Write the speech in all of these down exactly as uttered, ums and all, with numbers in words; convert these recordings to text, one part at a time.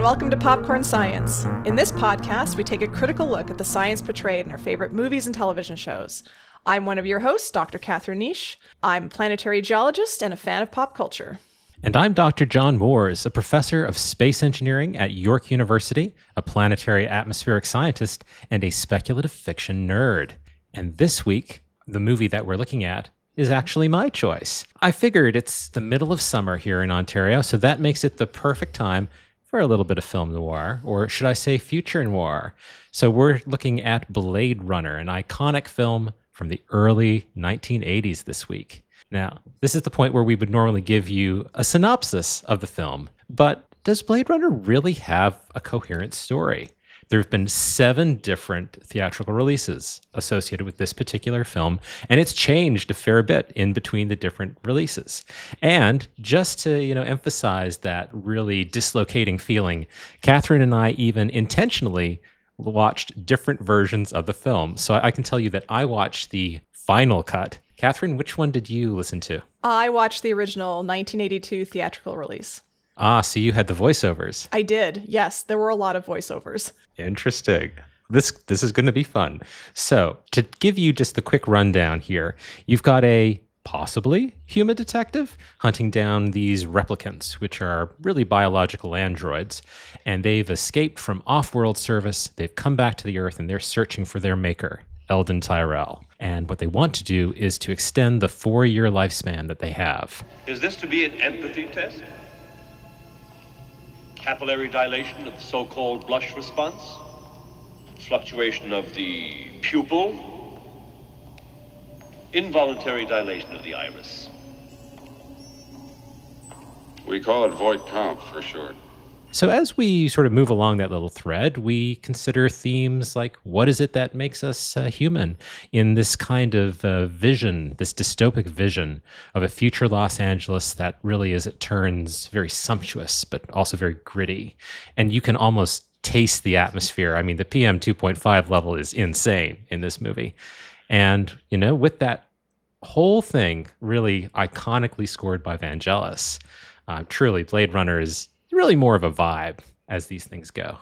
welcome to Popcorn Science. In this podcast, we take a critical look at the science portrayed in our favorite movies and television shows. I'm one of your hosts, Doctor Catherine Niche. I'm a planetary geologist and a fan of pop culture. And I'm Doctor John Moores, a professor of space engineering at York University, a planetary atmospheric scientist, and a speculative fiction nerd. And this week, the movie that we're looking at is actually my choice. I figured it's the middle of summer here in Ontario, so that makes it the perfect time for a little bit of film noir, or should I say future noir. So we're looking at Blade Runner, an iconic film from the early nineteen eighties this week. Now, this is the point where we would normally give you a synopsis of the film, but does Blade Runner really have a coherent story? There have been seven different theatrical releases associated with this particular film, and it's changed a fair bit in between the different releases. And just to, you know, emphasize that really dislocating feeling, Catherine and I even intentionally watched different versions of the film. So I can tell you that I watched the final cut. Catherine, which one did you listen to? I watched the original nineteen eighty-two theatrical release. Ah, so you had the voiceovers. I did. Yes, there were a lot of voiceovers. Interesting. This this is going to be fun. So, to give you just the quick rundown here, you've got a possibly human detective hunting down these replicants, which are really biological androids, and they've escaped from off-world service. They've come back to the Earth, and they're searching for their maker, Eldon Tyrell. And what they want to do is to extend the four-year lifespan that they have. Is this to be an empathy test? Capillary dilation of the so-called blush response? Fluctuation of the pupil? Involuntary dilation of the iris? We call it Voight-Kampff for short. So as we sort of move along that little thread, we consider themes like, what is it that makes us uh, human in this kind of uh, vision, this dystopic vision of a future Los Angeles that really, as it turns, very sumptuous, but also very gritty. And you can almost taste the atmosphere. I mean, the P M two point five level is insane in this movie. And, you know, with that whole thing really iconically scored by Vangelis, uh, truly, Blade Runner is really more of a vibe as these things go.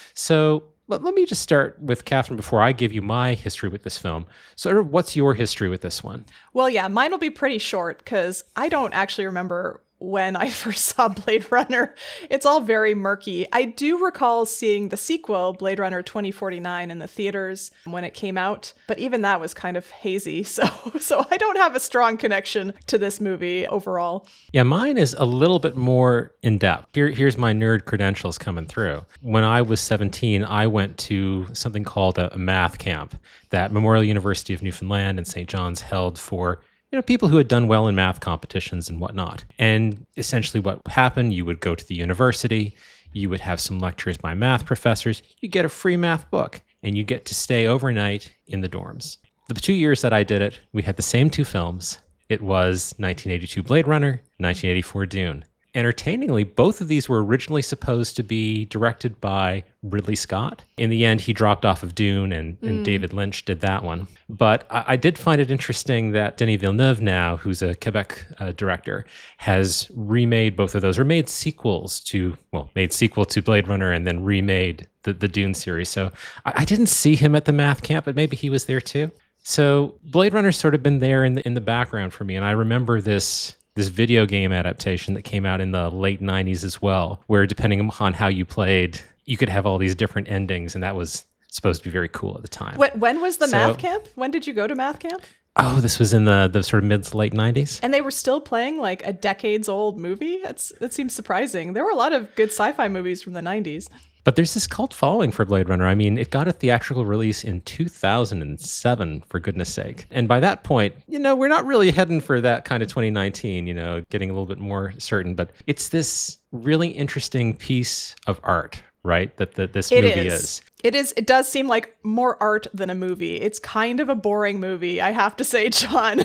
So let, let me just start with Catherine before I give you my history with this film. So what's your history with this one? Well, yeah, mine will be pretty short because I don't actually remember when I first saw Blade Runner. It's all very murky. I do recall seeing the sequel, Blade Runner twenty forty-nine, in the theaters when it came out, but even that was kind of hazy. So, so I don't have a strong connection to this movie overall. Yeah, mine is a little bit more in depth. Here, here's my nerd credentials coming through. When I was seventeen, I went to something called a, a math camp that Memorial University of Newfoundland and Saint John's held for you know, people who had done well in math competitions and whatnot. And essentially what happened, you would go to the university, you would have some lectures by math professors, you get a free math book, and you get to stay overnight in the dorms. The two years that I did it, we had the same two films. It was nineteen eighty-two Blade Runner, nineteen eighty-four Dune. Entertainingly, both of these were originally supposed to be directed by Ridley Scott. In the end, he dropped off of Dune, and, and mm. David Lynch did that one. But I, I did find it interesting that Denis Villeneuve now, who's a Quebec uh, director, has remade both of those, or made sequels to, well, made sequel to Blade Runner and then remade the, the Dune series. So I, I didn't see him at the math camp, but maybe he was there too. So Blade Runner's sort of been there in the, in the background for me, and I remember this... this video game adaptation that came out in the late nineties as well, where depending upon how you played, you could have all these different endings, and that was supposed to be very cool at the time. When, when was the so, math camp? When did you go to math camp? Oh, this was in the, the sort of mid to late nineties. And they were still playing like a decades old movie? That's That seems surprising. There were a lot of good sci-fi movies from the nineties. But there's this cult following for Blade Runner. I mean, it got a theatrical release in two thousand seven, for goodness sake. And by that point, you know, we're not really heading for that kind of twenty nineteen, you know, getting a little bit more certain. But it's this really interesting piece of art, right? That, that this it movie is. is. It is. It does seem like more art than a movie. It's kind of a boring movie, I have to say, John.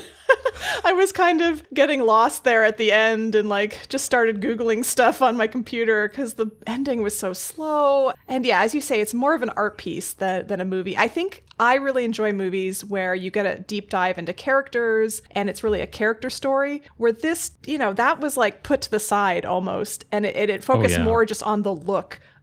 I was kind of getting lost there at the end and like just started Googling stuff on my computer because the ending was so slow. And yeah, as you say, it's more of an art piece than, than a movie. I think I really enjoy movies where you get a deep dive into characters and it's really a character story, where this, you know, that was like put to the side almost. And it, it, it focused oh, yeah. more just on the look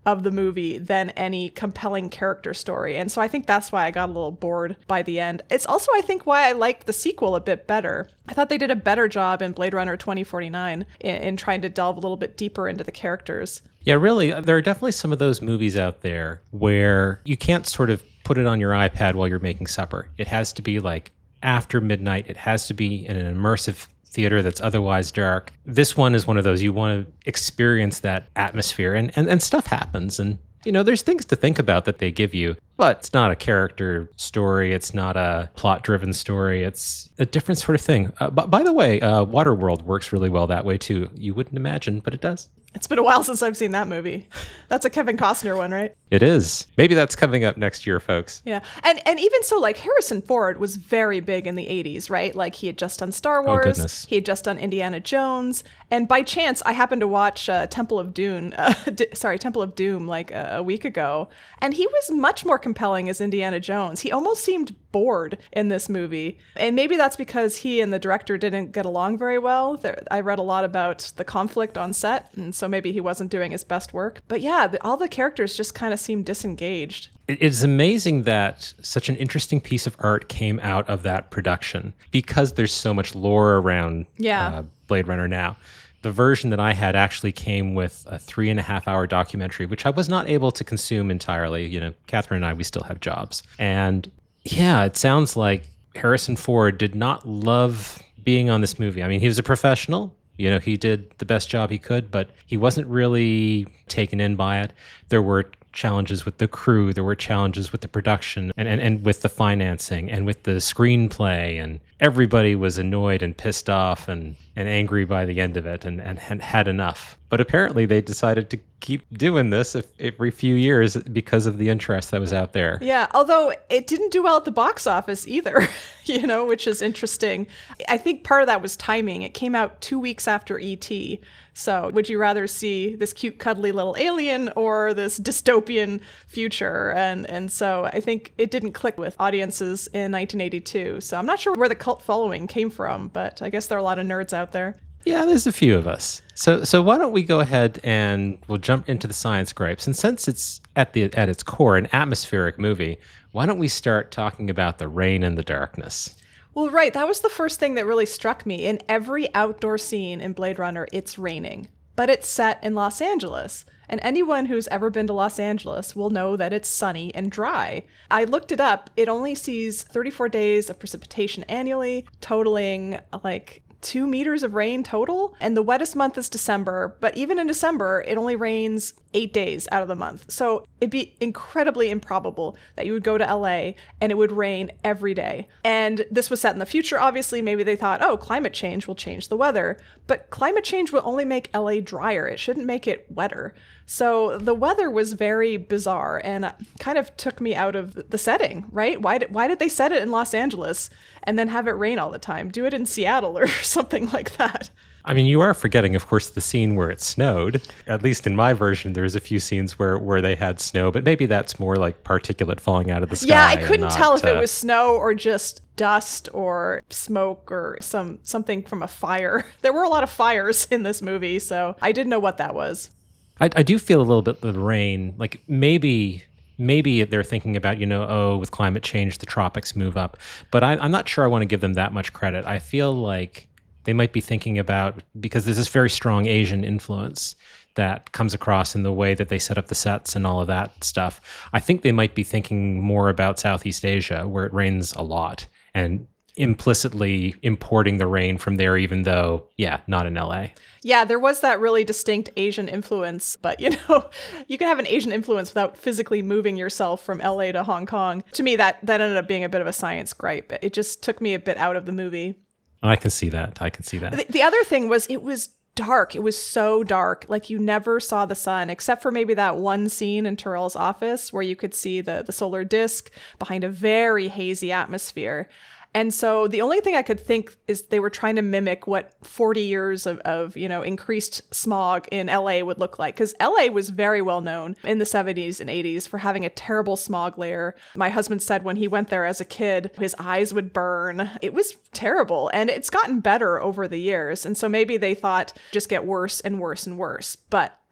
of the movie than any compelling character story. And so I think that's why I got a little bored by the end. It's also, I think, why I liked the sequel a bit better. I thought they did a better job in Blade Runner twenty forty-nine in, in trying to delve a little bit deeper into the characters. Yeah, really, there are definitely some of those movies out there where you can't sort of put it on your iPad while you're making supper. It has to be like after midnight. It has to be in an immersive theater that's otherwise dark. This one is one of those you want to experience that atmosphere, and, and, and stuff happens. And, you know, there's things to think about that they give you, but it's not a character story. It's not a plot-driven story. It's a different sort of thing. Uh, b- by the way, uh, Waterworld works really well that way, too. You wouldn't imagine, but it does. It's been a while since I've seen that movie. That's a Kevin Costner one, right? It is. Maybe that's coming up next year, folks. Yeah. And and even so, like, Harrison Ford was very big in the eighties, right? Like, he had just done Star Wars. goodness. He had just done Indiana Jones. And by chance, I happened to watch uh, Temple of Doom, uh, D- sorry, Temple of Doom, like a, a week ago. And he was much more compelling as Indiana Jones. He almost seemed bored in this movie. And maybe that's because he and the director didn't get along very well. There, I read a lot about the conflict on set, and so maybe he wasn't doing his best work. But yeah, the, all the characters just kind of seemed disengaged. It is amazing that such an interesting piece of art came out of that production because there's so much lore around Yeah. uh, Blade Runner now. The version that I had actually came with a three and a half hour documentary, which I was not able to consume entirely. You know, Catherine and I, we still have jobs. And yeah, it sounds like Harrison Ford did not love being on this movie. I mean, he was a professional. You know, he did the best job he could, but he wasn't really taken in by it. There were challenges with the crew. There were challenges with the production and, and, and with the financing and with the screenplay. And everybody was annoyed and pissed off and, and angry by the end of it and, and, and had enough. But apparently they decided to keep doing this if, every few years because of the interest that was out there. Yeah, although it didn't do well at the box office either, you know, which is interesting. I think part of that was timing. It came out two weeks after E T. So would you rather see this cute, cuddly little alien or this dystopian future? And and so I think it didn't click with audiences in nineteen eighty-two. So I'm not sure where the cult following came from, but I guess there are a lot of nerds out there. Yeah, there's a few of us. So so why don't we go ahead and we'll jump into the science gripes. And since it's at the at its core an atmospheric movie, why don't we start talking about the rain and the darkness? Well, right. That was the first thing that really struck me. In every outdoor scene in Blade Runner, it's raining, but it's set in Los Angeles. And anyone who's ever been to Los Angeles will know that it's sunny and dry. I looked it up. It only sees thirty-four days of precipitation annually, totaling like two meters of rain total. And the wettest month is December. But even in December, it only rains eight days out of the month. So it'd be incredibly improbable that you would go to L A and it would rain every day. And this was set in the future, obviously. Maybe they thought, oh, climate change will change the weather. But climate change will only make L A drier. It shouldn't make it wetter. So the weather was very bizarre and kind of took me out of the setting, right? Why did, why did they set it in Los Angeles and then have it rain all the time? Do it in Seattle or something like that. I mean, you are forgetting, of course, the scene where it snowed. At least in my version, there's a few scenes where, where they had snow, but maybe that's more like particulate falling out of the sky. Yeah, I couldn't not, tell if uh, it was snow or just dust or smoke or some something from a fire. There were a lot of fires in this movie, so I didn't know what that was. I, I do feel a little bit of the rain, like maybe maybe they're thinking about, you know, oh, with climate change, the tropics move up. But I, I'm not sure I want to give them that much credit. I feel like they might be thinking about, because there's this very strong Asian influence that comes across in the way that they set up the sets and all of that stuff. I think they might be thinking more about Southeast Asia, where it rains a lot, and implicitly importing the rain from there, even though, yeah, not in L A. Yeah, there was that really distinct Asian influence, but you know, you can have an Asian influence without physically moving yourself from L A to Hong Kong. To me, that, that ended up being a bit of a science gripe. It just took me a bit out of the movie. I can see that. I can see that. The, the other thing was it was dark. It was so dark. Like you never saw the sun, except for maybe that one scene in Terrell's office where you could see the, the solar disk behind a very hazy atmosphere. And so the only thing I could think is they were trying to mimic what forty years of, of you know, increased smog in L A would look like. Because L A was very well known in the seventies and eighties for having a terrible smog layer. My husband said when he went there as a kid, his eyes would burn. It was terrible. And it's gotten better over the years. And so maybe they thought just get worse and worse and worse. But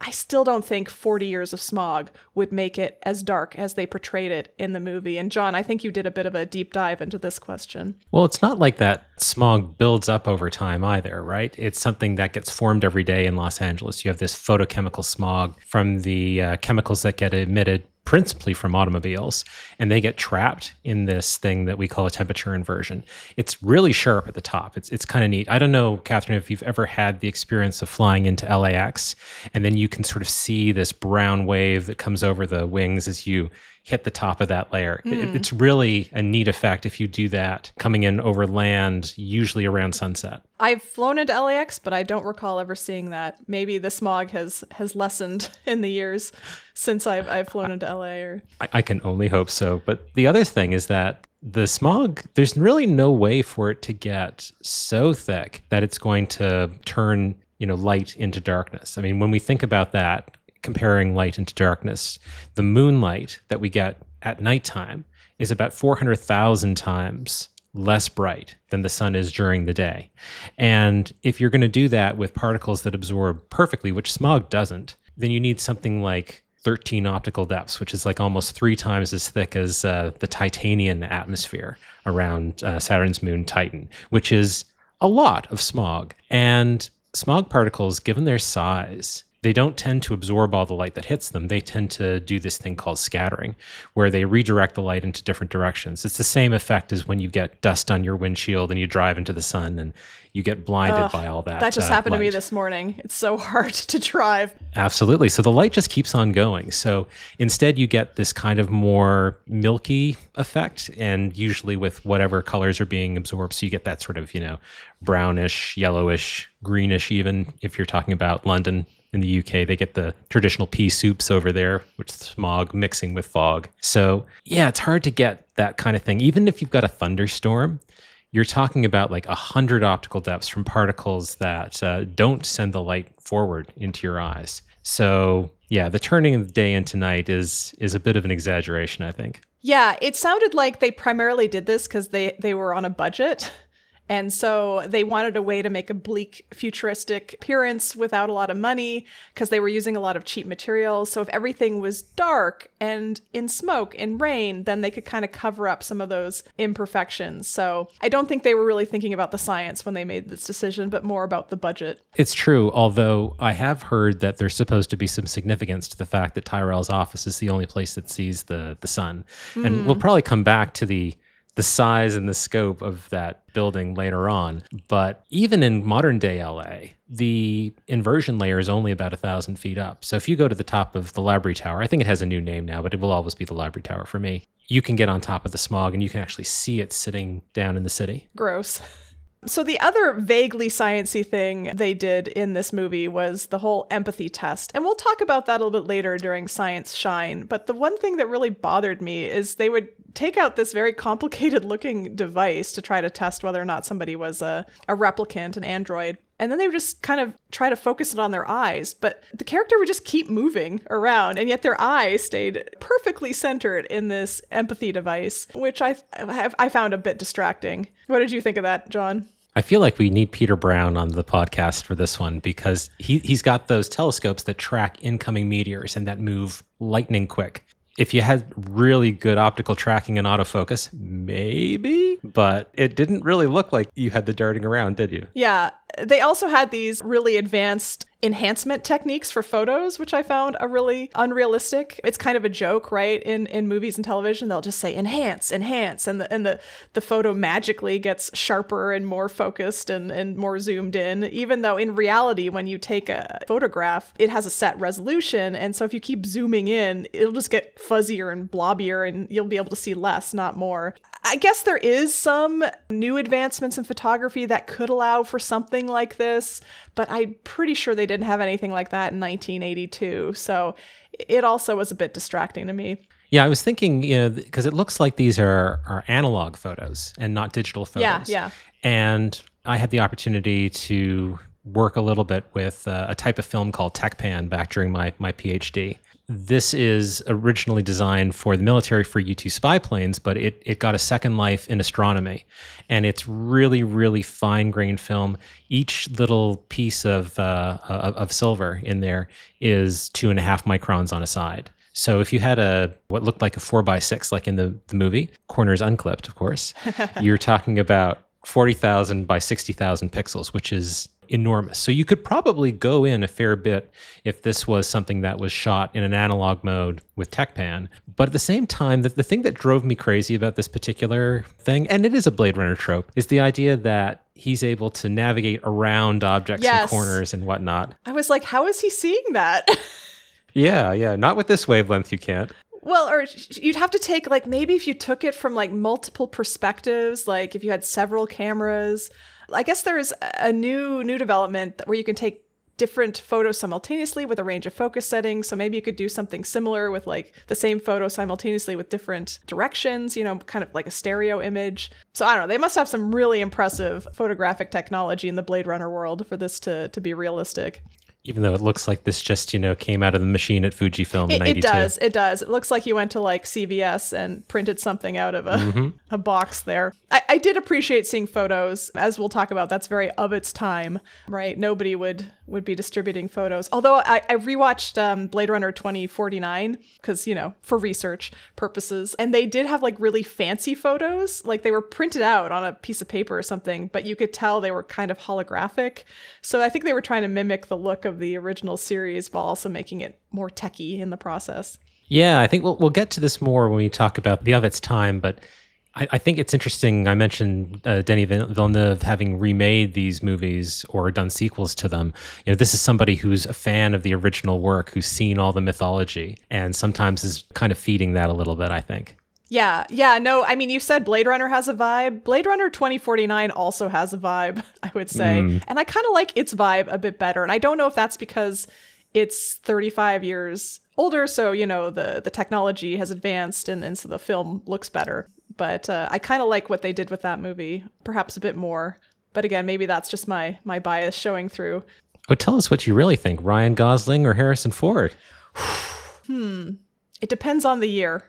I still don't think forty years of smog would make it as dark as they portrayed it in the movie. And John, I think you did a bit of a deep dive into this question. Well, it's not like that smog builds up over time either, right? It's something that gets formed every day in Los Angeles. You have this photochemical smog from the uh, chemicals that get emitted principally from automobiles, and they get trapped in this thing that we call a temperature inversion. It's really sharp at the top. It's it's kind of neat. I don't know, Catherine, if you've ever had the experience of flying into L A X, and then you can sort of see this brown wave that comes over the wings as you hit the top of that layer. It, Mm. it's really a neat effect if you do that coming in over land, usually around sunset. I've flown into L A X, but I don't recall ever seeing that. Maybe the smog has has lessened in the years since I've I've flown into L A. Or I, I can only hope so. But the other thing is that the smog, there's really no way for it to get so thick that it's going to turn, you know, light into darkness. I mean, when we think about that, comparing light into darkness, the moonlight that we get at nighttime is about four hundred thousand times less bright than the sun is during the day. And if you're going to do that with particles that absorb perfectly, which smog doesn't, then you need something like thirteen optical depths, which is like almost three times as thick as uh, the Titanian atmosphere around uh, Saturn's moon Titan, which is a lot of smog. And smog particles, given their size, they don't tend to absorb all the light that hits them. They tend to do this thing called scattering, where they redirect the light into different directions. It's the same effect as when you get dust on your windshield and you drive into the sun and you get blinded Ugh, by all that. that just uh, happened to me light. this morning. It's so hard to drive. Absolutely. So the light just keeps on going. So instead, you get this kind of more milky effect, and usually with whatever colors are being absorbed. So you get that sort of, you know, brownish, yellowish, greenish, even if you're talking about London. In the U K, they get the traditional pea soups over there, which is smog mixing with fog. So yeah, it's hard to get that kind of thing. Even if you've got a thunderstorm, you're talking about like a hundred optical depths from particles that uh, don't send the light forward into your eyes. So yeah, the turning of the day into night is is a bit of an exaggeration, I think. Yeah, it sounded like they primarily did this because they they were on a budget. And so they wanted a way to make a bleak, futuristic appearance without a lot of money because they were using a lot of cheap materials. So if everything was dark and in smoke and rain, then they could kind of cover up some of those imperfections. So I don't think they were really thinking about the science when they made this decision, but more about the budget. It's true, although I have heard that there's supposed to be some significance to the fact that Tyrell's office is the only place that sees the the sun. Mm. And we'll probably come back to the the size and the scope of that building later on. But even in modern day L A, the inversion layer is only about a thousand feet up. So if you go to the top of the Library Tower, I think it has a new name now, but it will always be the Library Tower for me. You can get on top of the smog and you can actually see it sitting down in the city. Gross. So the other vaguely sciencey thing they did in this movie was the whole empathy test. And we'll talk about that a little bit later during Science Shine. But the one thing that really bothered me is they would take out this very complicated looking device to try to test whether or not somebody was a, a replicant, an android. And then they would just kind of try to focus it on their eyes. But the character would just keep moving around, and yet their eyes stayed perfectly centered in this empathy device, which I I found a bit distracting. What did you think of that, John? I feel like we need Peter Brown on the podcast for this one because he, he's got those telescopes that track incoming meteors and that move lightning quick. If you had really good optical tracking and autofocus, maybe, but it didn't really look like you had the darting around, did you? Yeah. They also had these really advanced enhancement techniques for photos, which I found are really unrealistic. It's kind of a joke, right? In in movies and television, they'll just say enhance, enhance, and the and the, the photo magically gets sharper and more focused and, and more zoomed in, even though in reality, when you take a photograph, it has a set resolution. And so if you keep zooming in, it'll just get fuzzier and blobbier and you'll be able to see less, not more. I guess there is some new advancements in photography that could allow for something like this, but I'm pretty sure they didn't have anything like that in nineteen eighty-two. So it also was a bit distracting to me. Yeah, I was thinking, you know, because it looks like these are, are analog photos and not digital photos. Yeah, yeah. And I had the opportunity to work a little bit with uh, a type of film called TechPan back during my, my PhD. this is originally designed for the military for U two spy planes, but it, it got a second life in astronomy. And it's really, really fine-grained film. Each little piece of, uh, of of silver in there is two and a half microns on a side. So if you had a what looked like a four by six, like in the, the movie, corners unclipped, of course, you're talking about forty thousand by sixty thousand pixels, which is enormous. So you could probably go in a fair bit if this was something that was shot in an analog mode with TechPan. But at the same time, the, the thing that drove me crazy about this particular thing, and it is a Blade Runner trope, is the idea that he's able to navigate around objects Yes. and corners and whatnot. I was like, how is he seeing that? Yeah, yeah. Not with this wavelength, you can't. Well, or you'd have to take, like, maybe if you took it from like multiple perspectives, like if you had several cameras. I guess there's a new new development where you can take different photos simultaneously with a range of focus settings. So maybe you could do something similar with like the same photo simultaneously with different directions, you know, kind of like a stereo image. So I don't know, they must have some really impressive photographic technology in the Blade Runner world for this to to be realistic. Even though it looks like this just, you know, came out of the machine at Fujifilm in It, it ninety-two. does. It does. It looks like you went to like C V S and printed something out of a, Mm-hmm. a box there. I, I did appreciate seeing photos. As we'll talk about, that's very of its time, right? Nobody would would be distributing photos. Although I, I rewatched um, Blade Runner twenty forty-nine because, you know, for research purposes. And they did have like really fancy photos. Like they were printed out on a piece of paper or something, but you could tell they were kind of holographic. So I think they were trying to mimic the look of the original series while also making it more techy in the process. Yeah, I think we'll we'll get to this more when we talk about the of its time, but I, I think it's interesting. I mentioned uh, Denis Villeneuve having remade these movies or done sequels to them. You know, this is somebody who's a fan of the original work, who's seen all the mythology, and sometimes is kind of feeding that a little bit, I think. Yeah, yeah, no, I mean, you said Blade Runner has a vibe. Blade Runner twenty forty-nine also has a vibe, I would say. Mm. And I kind of like its vibe a bit better. And I don't know if that's because it's thirty-five years older, so, you know, the, the technology has advanced and, and so the film looks better. But uh, I kind of like what they did with that movie, perhaps a bit more. But again, maybe that's just my my bias showing through. Oh, tell us what you really think, Ryan Gosling or Harrison Ford? Hmm. It depends on the year.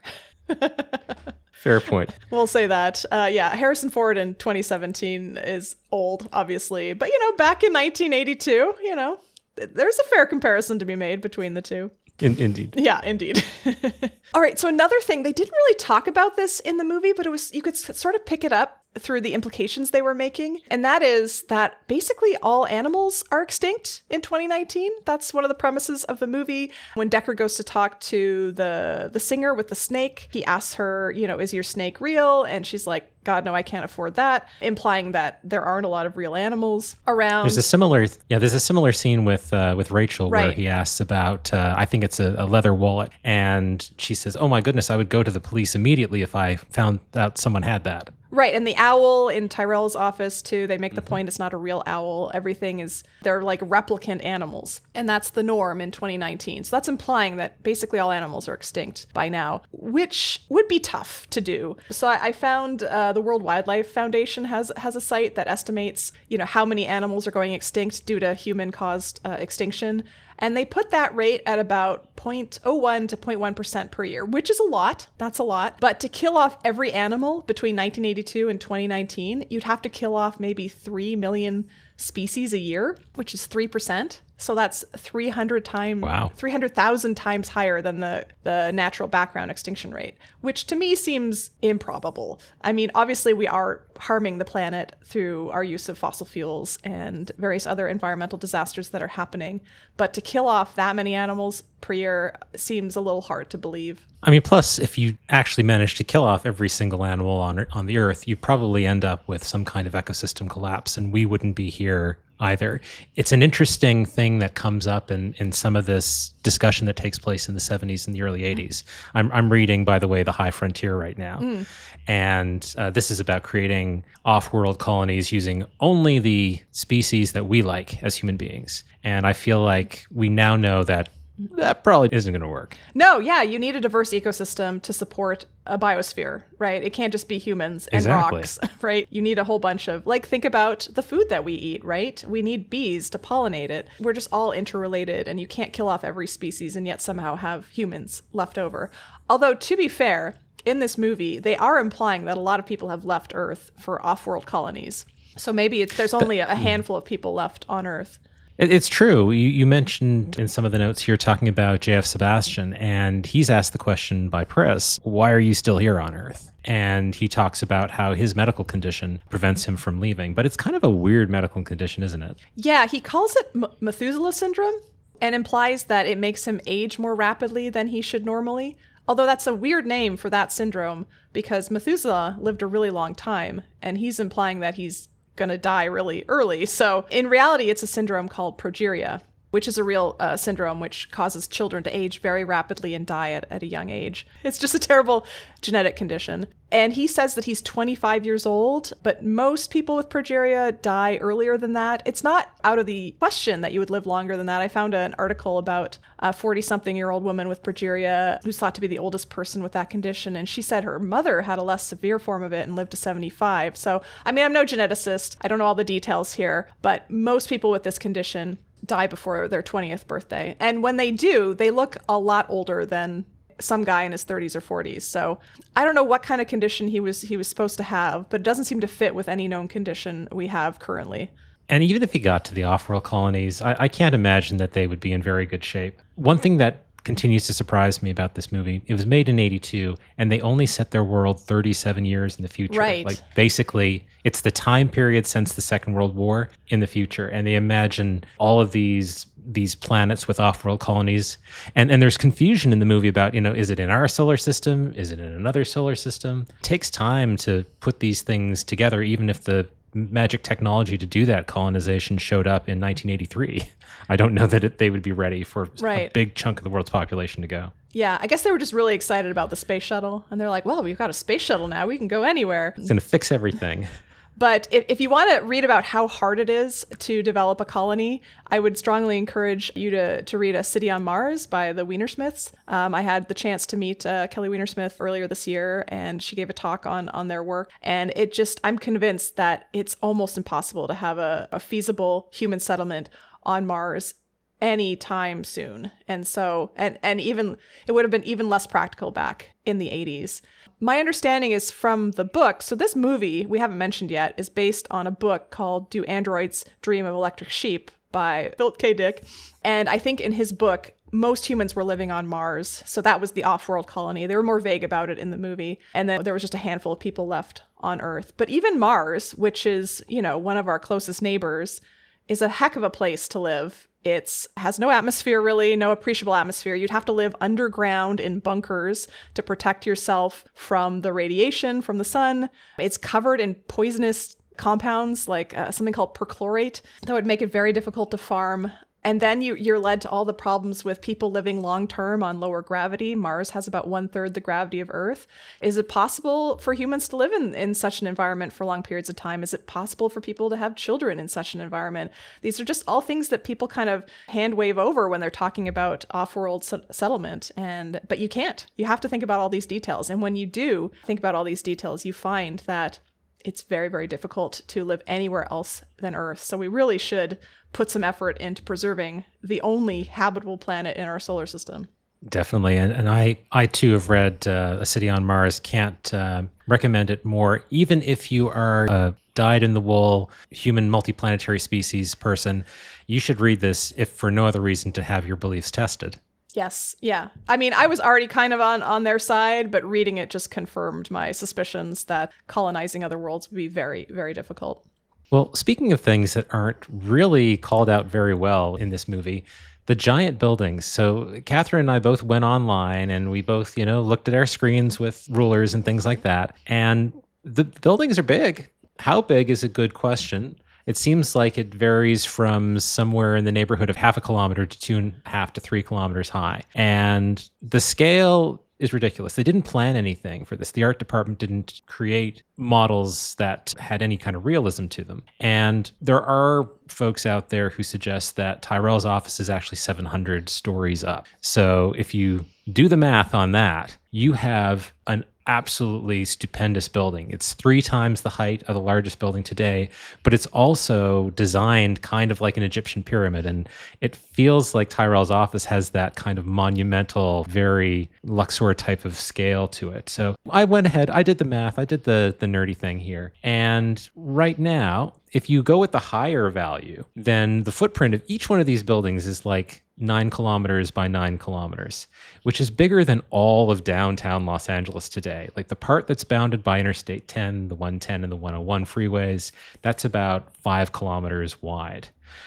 Fair point. We'll say that. Uh, yeah, Harrison Ford in twenty seventeen is old, obviously. But, you know, back in nineteen eighty-two, you know, th- there's a fair comparison to be made between the two. In, indeed. Yeah, indeed. All right, so another thing, they didn't really talk about this in the movie, but it was you could s- sort of pick it up through the implications they were making. And that is that basically all animals are extinct in twenty nineteen. That's one of the premises of the movie. When Deckard goes to talk to the the singer with the snake, he asks her, you know, is your snake real? And she's like, God, no, I can't afford that, implying that there aren't a lot of real animals around. There's a similar, yeah. There's a similar scene with uh, with Rachel where Right. he asks about, uh, I think it's a, a leather wallet, and she says, "Oh my goodness, I would go to the police immediately if I found out someone had that." Right, and the owl in Tyrell's office too, they make the point it's not a real owl. Everything is, they're like replicant animals. And that's the norm in twenty nineteen. So that's implying that basically all animals are extinct by now, which would be tough to do. So I, I found uh, the World Wildlife Foundation has has a site that estimates, you know, how many animals are going extinct due to human-caused uh, extinction. And they put that rate at about zero point zero one to zero point one percent per year, which is a lot. That's a lot. But to kill off every animal between nineteen eighty-two and twenty nineteen, you'd have to kill off maybe three million species a year, which is three percent. So that's three hundred times, Wow. three hundred thousand times higher than the, the natural background extinction rate, which to me seems improbable. I mean, obviously we are harming the planet through our use of fossil fuels and various other environmental disasters that are happening. But to kill off that many animals per year seems a little hard to believe. I mean, plus, if you actually manage to kill off every single animal on on the Earth, you probably end up with some kind of ecosystem collapse, and we wouldn't be here either. It's an interesting thing that comes up in, in some of this discussion that takes place in the seventies and the early eighties. I'm, I'm reading, by the way, The High Frontier right now. Mm. And uh, this is about creating off-world colonies using only the species that we like as human beings. And I feel like we now know that that probably isn't going to work. No, yeah, you need a diverse ecosystem to support a biosphere, right? It can't just be humans and Exactly. rocks, right? You need a whole bunch of, like, think about the food that we eat, right? We need bees to pollinate it. We're just all interrelated, and you can't kill off every species and yet somehow have humans left over. Although, to be fair, in this movie, they are implying that a lot of people have left Earth for off-world colonies. So maybe it's, there's only a handful of people left on Earth. It- It's true. You, you mentioned in some of the notes here talking about J F. Sebastian, and he's asked the question by Pris, why are you still here on Earth? And he talks about how his medical condition prevents him from leaving. But it's kind of a weird medical condition, isn't it? Yeah, he calls it M- Methuselah syndrome and implies that it makes him age more rapidly than he should normally. Although that's a weird name for that syndrome because Methuselah lived a really long time, and he's implying that he's going to die really early. So in reality, it's a syndrome called progeria, which is a real uh, syndrome which causes children to age very rapidly and die at, at a young age. It's just a terrible genetic condition. And he says that he's twenty-five years old, but most people with progeria die earlier than that. It's not out of the question that you would live longer than that. I found an article about a forty-something-year-old woman with progeria who's thought to be the oldest person with that condition, and she said her mother had a less severe form of it and lived to seventy-five. So, I mean, I'm no geneticist. I don't know all the details here, but most people with this condition die before their twentieth birthday. And when they do, they look a lot older than some guy in his thirties or forties. So I don't know what kind of condition he was he was supposed to have, but it doesn't seem to fit with any known condition we have currently. And even if he got to the off-world colonies, I, I can't imagine that they would be in very good shape. One thing that continues to surprise me about this movie, it was made in eighty-two, and they only set their world thirty-seven years in the future. Right. Like, basically, it's the time period since the Second World War in the future, and they imagine all of these these planets with off-world colonies, and and there's confusion in the movie about, you know, is it in our solar system, is it in another solar system? It takes time to put these things together, even if the magic technology to do that colonization showed up in nineteen eighty-three. I don't know that it, they would be ready for Right. a big chunk of the world's population to go. Yeah, I guess they were just really excited about the space shuttle, and they're like, well, we've got a space shuttle now, we can go anywhere. It's going to fix everything. But if, if you want to read about how hard it is to develop a colony, I would strongly encourage you to, to read A City on Mars by the Wienersmiths. Um, I had the chance to meet uh, Kelly Wienersmith earlier this year, and she gave a talk on, on their work. And it just, I'm convinced that it's almost impossible to have a, a feasible human settlement on Mars anytime soon. And so, and, and even, it would have been even less practical back in the eighties. My understanding is from the book. So this movie, we haven't mentioned yet, is based on a book called Do Androids Dream of Electric Sheep by Philip K. Dick. And I think in his book, most humans were living on Mars. So that was the off-world colony. They were more vague about it in the movie. And then there was just a handful of people left on Earth. But even Mars, which is, you know, one of our closest neighbors, is a heck of a place to live. It's has no atmosphere, really, no appreciable atmosphere. You'd have to live underground in bunkers to protect yourself from the radiation from the sun. It's covered in poisonous compounds like uh, something called perchlorate that would make it very difficult to farm. And then you, you're led to all the problems with people living long-term on lower gravity. Mars has about one-third the gravity of Earth. Is it possible for humans to live in, in such an environment for long periods of time? Is it possible for people to have children in such an environment? These are just all things that people kind of hand wave over when they're talking about off-world s- settlement. And but you can't. You have to think about all these details. And when you do think about all these details, you find that it's very, very difficult to live anywhere else than Earth. So we really should put some effort into preserving the only habitable planet in our solar system. Definitely. And, and I, I too have read uh, A City on Mars. Can't uh, recommend it more. Even if you are a dyed-in-the-wool human multiplanetary species person, you should read this if for no other reason to have your beliefs tested. Yes. Yeah. I mean, I was already kind of on, on their side, but reading it just confirmed my suspicions that colonizing other worlds would be very, very difficult. Well, speaking of things that aren't really called out very well in this movie, the giant buildings. So Catherine and I both went online and we both, you know, looked at our screens with rulers and things like that. And the buildings are big. How big is a good question. It seems like it varies from somewhere in the neighborhood of half a kilometer to two and a half to three kilometers high. And the scale is ridiculous. They didn't plan anything for this. The art department didn't create models that had any kind of realism to them. And there are folks out there who suggest that Tyrell's office is actually seven hundred stories up. So if you do the math on that, you have an absolutely stupendous building. It's three times the height of the largest building today, but it's also designed kind of like an Egyptian pyramid. And it feels like Tyrell's office has that kind of monumental, very Luxor type of scale to it. So I went ahead, I did the math, I did the, the nerdy thing here. And right now, if you go with the higher value, then the footprint of each one of these buildings is like nine kilometers by nine kilometers, which is bigger than all of downtown Los Angeles today. Like the part that's bounded by Interstate ten, the one ten and the one oh one freeways, that's about five kilometers wide.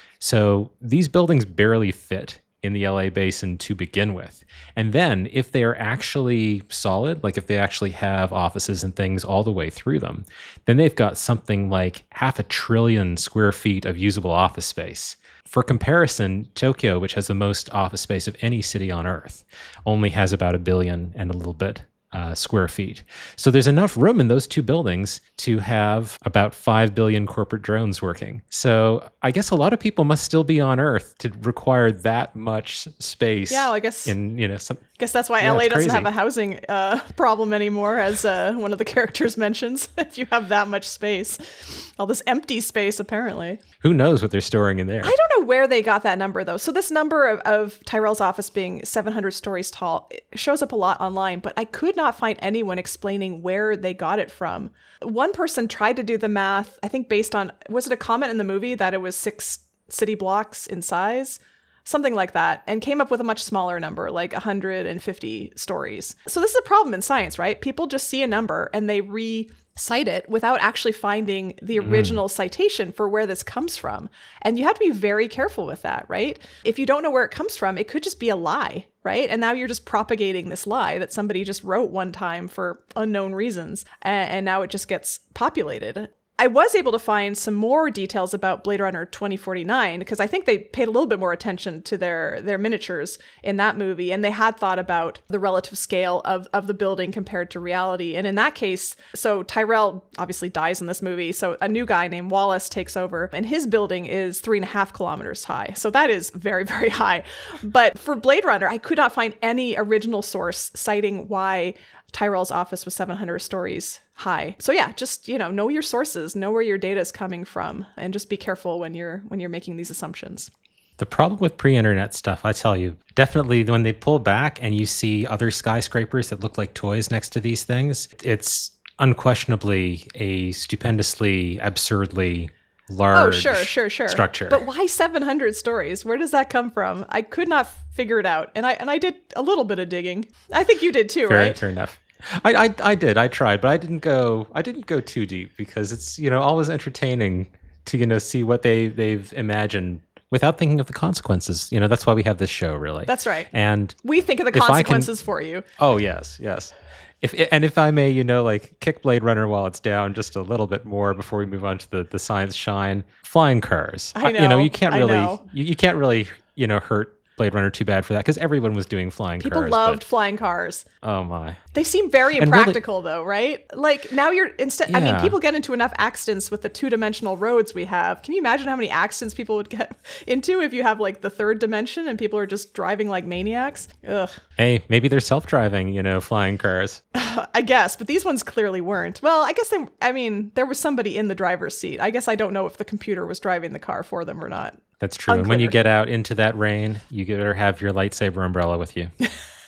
So these buildings barely fit in the L A basin to begin with. And then if they are actually solid, like if they actually have offices and things all the way through them, then they've got something like half a trillion square feet of usable office space. For comparison, Tokyo, which has the most office space of any city on Earth, only has about a billion and a little bit uh, square feet. So there's enough room in those two buildings to have about five billion corporate drones working. So I guess a lot of people must still be on Earth to require that much space. Yeah, well, I guess. In, you know, some, I guess that's why Yeah, L A it's doesn't crazy. have a housing uh, problem anymore, as uh, one of the characters mentions. If you have that much space, all this empty space, apparently. Who knows what they're storing in there? I don't know where they got that number, though. So this number of, of Tyrell's office being seven hundred stories tall it shows up a lot online, but I could not find anyone explaining where they got it from. One person tried to do the math, I think based on, was it a comment in the movie that it was six city blocks in size? Something like that, and came up with a much smaller number, like one hundred fifty stories. So this is a problem in science, right? People just see a number and they re-cite it without actually finding the original mm. citation for where this comes from. And you have to be very careful with that, right? If you don't know where it comes from, it could just be a lie, right? And now you're just propagating this lie that somebody just wrote one time for unknown reasons, and, and now it just gets populated. I was able to find some more details about Blade Runner twenty forty-nine because I think they paid a little bit more attention to their their miniatures in that movie, and they had thought about the relative scale of, of the building compared to reality. And in that case, so Tyrell obviously dies in this movie, so a new guy named Wallace takes over, and his building is three and a half kilometers high. So that is very, very high. But for Blade Runner, I could not find any original source citing why Tyrell's office was seven hundred stories high. So yeah, just, you know, know your sources, know where your data is coming from, and just be careful when you're when you're making these assumptions. The problem with pre-internet stuff, I tell you, definitely when they pull back and you see other skyscrapers that look like toys next to these things, it's unquestionably a stupendously, absurdly large oh, sure, sure, sure. structure. But why seven hundred stories? Where does that come from? I could not figure it out. And I and I did a little bit of digging. I think you did too, fair, right? Fair enough. I, I I did. I tried, but I didn't go. I didn't go too deep because it's you know always entertaining to you know see what they they've imagined without thinking of the consequences. You know that's why we have this show, really. That's right. And we think of the consequences can, for you. Oh yes, yes. If and if I may, you know, like kick Blade Runner while it's down just a little bit more before we move on to the the science shine. Flying cars. I know. You know, you can't I really know. You, you can't really you know hurt Blade Runner too bad for that because everyone was doing flying People cars. People loved but, flying cars. Oh my. They seem very And impractical really, though, right? Like now you're instead yeah. I mean, people get into enough accidents with the two-dimensional roads we have. Can you imagine how many accidents people would get into if you have like the third dimension and people are just driving like maniacs? Ugh. Hey, maybe they're self-driving, you know, flying cars. I guess, but these ones clearly weren't. Well, I guess they I mean, there was somebody in the driver's seat. I guess I don't know if the computer was driving the car for them or not. That's true. Unclear. And when you get out into that rain, you better have your lightsaber umbrella with you.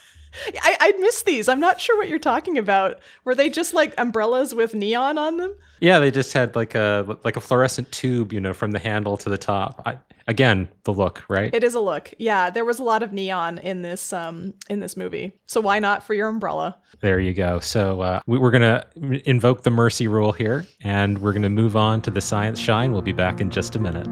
I, I missed these. I'm not sure what you're talking about. Were they just like umbrellas with neon on them? Yeah, they just had like a like a fluorescent tube, you know, from the handle to the top. I, again, the look, right? It is a look. Yeah, there was a lot of neon in this um in this movie. So why not for your umbrella? There you go. So uh, we, we're gonna invoke the mercy rule here, and we're gonna move on to the science shine. We'll be back in just a minute.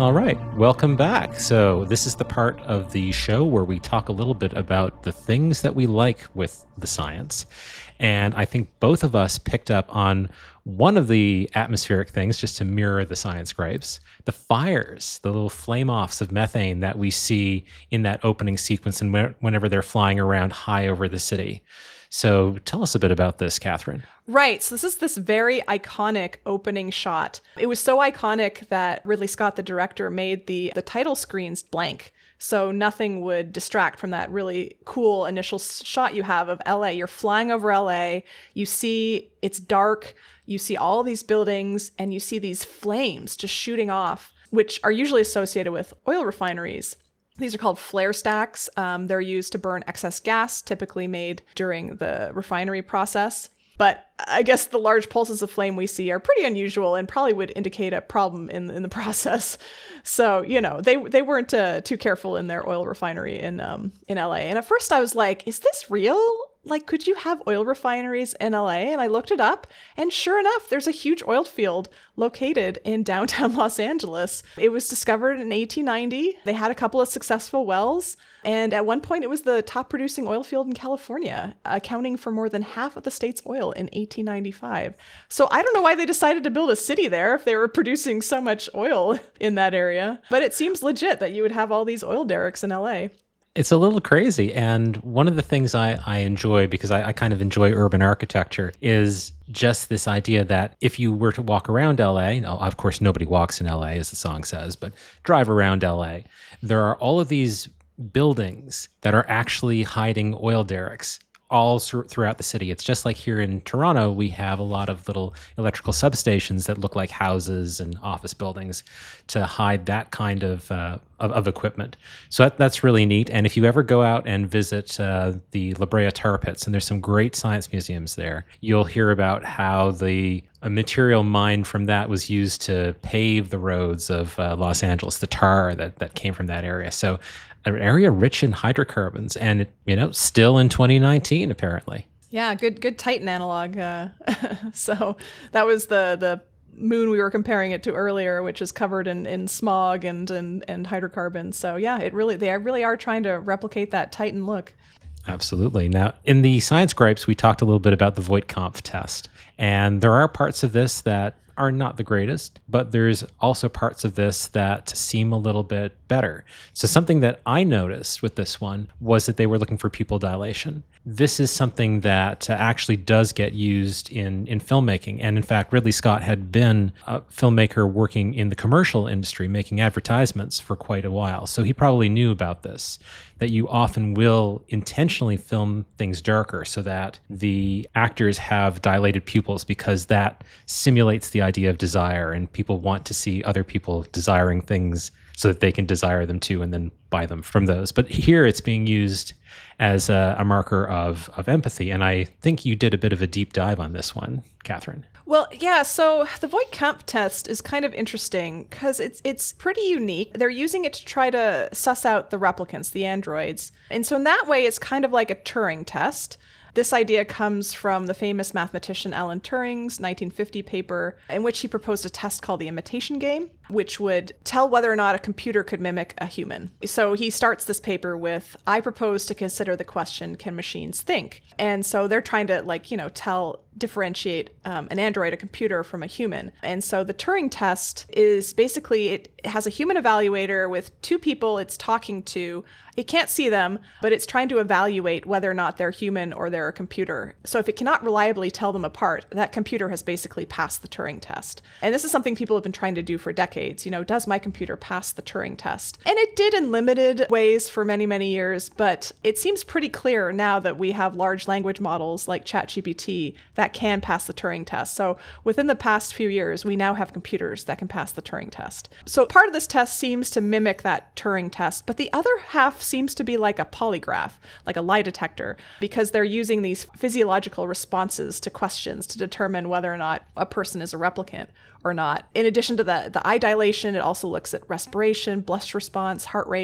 All right, welcome back. So this is the part of the show where we talk a little bit about the things that we like with the science. And I think both of us picked up on one of the atmospheric things, just to mirror the science gripes, the fires, the little flame-offs of methane that we see in that opening sequence and whe- whenever they're flying around high over the city. So tell us a bit about this, Catherine. Right. So this is this very iconic opening shot. It was so iconic that Ridley Scott, the director, made the the title screens blank. So nothing would distract from that really cool initial s- shot you have of L A. You're flying over L A. You see it's dark. You see all these buildings and you see these flames just shooting off, which are usually associated with oil refineries. These are called flare stacks. Um, they're used to burn excess gas, typically made during the refinery process. But I guess the large pulses of flame we see are pretty unusual and probably would indicate a problem in in the process. So, you know, they they weren't uh, too careful in their oil refinery in um in L A. And at first I was like, is this real? Like, could you have oil refineries in L A? And I looked it up, and sure enough, there's a huge oil field located in downtown Los Angeles. It was discovered in eighteen ninety. They had a couple of successful wells. And at one point, it was the top producing oil field in California, accounting for more than half of the state's oil in eighteen ninety-five. So I don't know why they decided to build a city there if they were producing so much oil in that area. But it seems legit that you would have all these oil derricks in L A. It's a little crazy. And one of the things I, I enjoy, because I, I kind of enjoy urban architecture, is just this idea that if you were to walk around L A, now, of course, nobody walks in L A, as the song says, but drive around L A, there are all of these buildings that are actually hiding oil derricks all thr- throughout the city. It's just like here in Toronto, we have a lot of little electrical substations that look like houses and office buildings to hide that kind of uh, of, of equipment. So that, that's really neat. And if you ever go out and visit uh, the La Brea Tar Pits, and there's some great science museums there, you'll hear about how the a material mined from that was used to pave the roads of uh, Los Angeles, the tar that, that came from that area. So an area rich in hydrocarbons, and you know, still in twenty nineteen apparently. Yeah, good good Titan analog. Uh, so that was the the moon we were comparing it to earlier, which is covered in, in smog and, and and hydrocarbons. So yeah, it really they really are trying to replicate that Titan look. Absolutely. Now, in the science gripes, we talked a little bit about the Voigt-Kampff test, and there are parts of this that are not the greatest, but there's also parts of this that seem a little bit better. So something that I noticed with this one was that they were looking for pupil dilation. This is something that uh, actually does get used in, in filmmaking. And in fact, Ridley Scott had been a filmmaker working in the commercial industry, making advertisements for quite a while. So he probably knew about this, that you often will intentionally film things darker so that the actors have dilated pupils, because that simulates the idea of desire, and people want to see other people desiring things so that they can desire them too and then buy them from those. But here it's being used as a, a marker of, of empathy. And I think you did a bit of a deep dive on this one, Catherine. Well, yeah, so the Voigt-Kampff test is kind of interesting because it's it's pretty unique. They're using it to try to suss out the replicants, the androids. And so in that way, it's kind of like a Turing test. This idea comes from the famous mathematician Alan Turing's nineteen fifty paper, in which he proposed a test called the imitation game, which would tell whether or not a computer could mimic a human. So he starts this paper with, I propose to consider the question, can machines think? And so they're trying to, like, you know, tell, differentiate um, an android, a computer, from a human. And so the Turing test is basically, it has a human evaluator with two people it's talking to. It can't see them, but it's trying to evaluate whether or not they're human or they're a computer. So if it cannot reliably tell them apart, that computer has basically passed the Turing test. And this is something people have been trying to do for decades. You know, does my computer pass the Turing test? And it did in limited ways for many, many years, but it seems pretty clear now that we have large language models like ChatGPT that can pass the Turing test. So within the past few years, we now have computers that can pass the Turing test. So part of this test seems to mimic that Turing test, but the other half seems to be like a polygraph, like a lie detector, because they're using these physiological responses to questions to determine whether or not a person is a replicant or not. In addition to the, the eye dilation, it also looks at respiration, blush response, heart rate,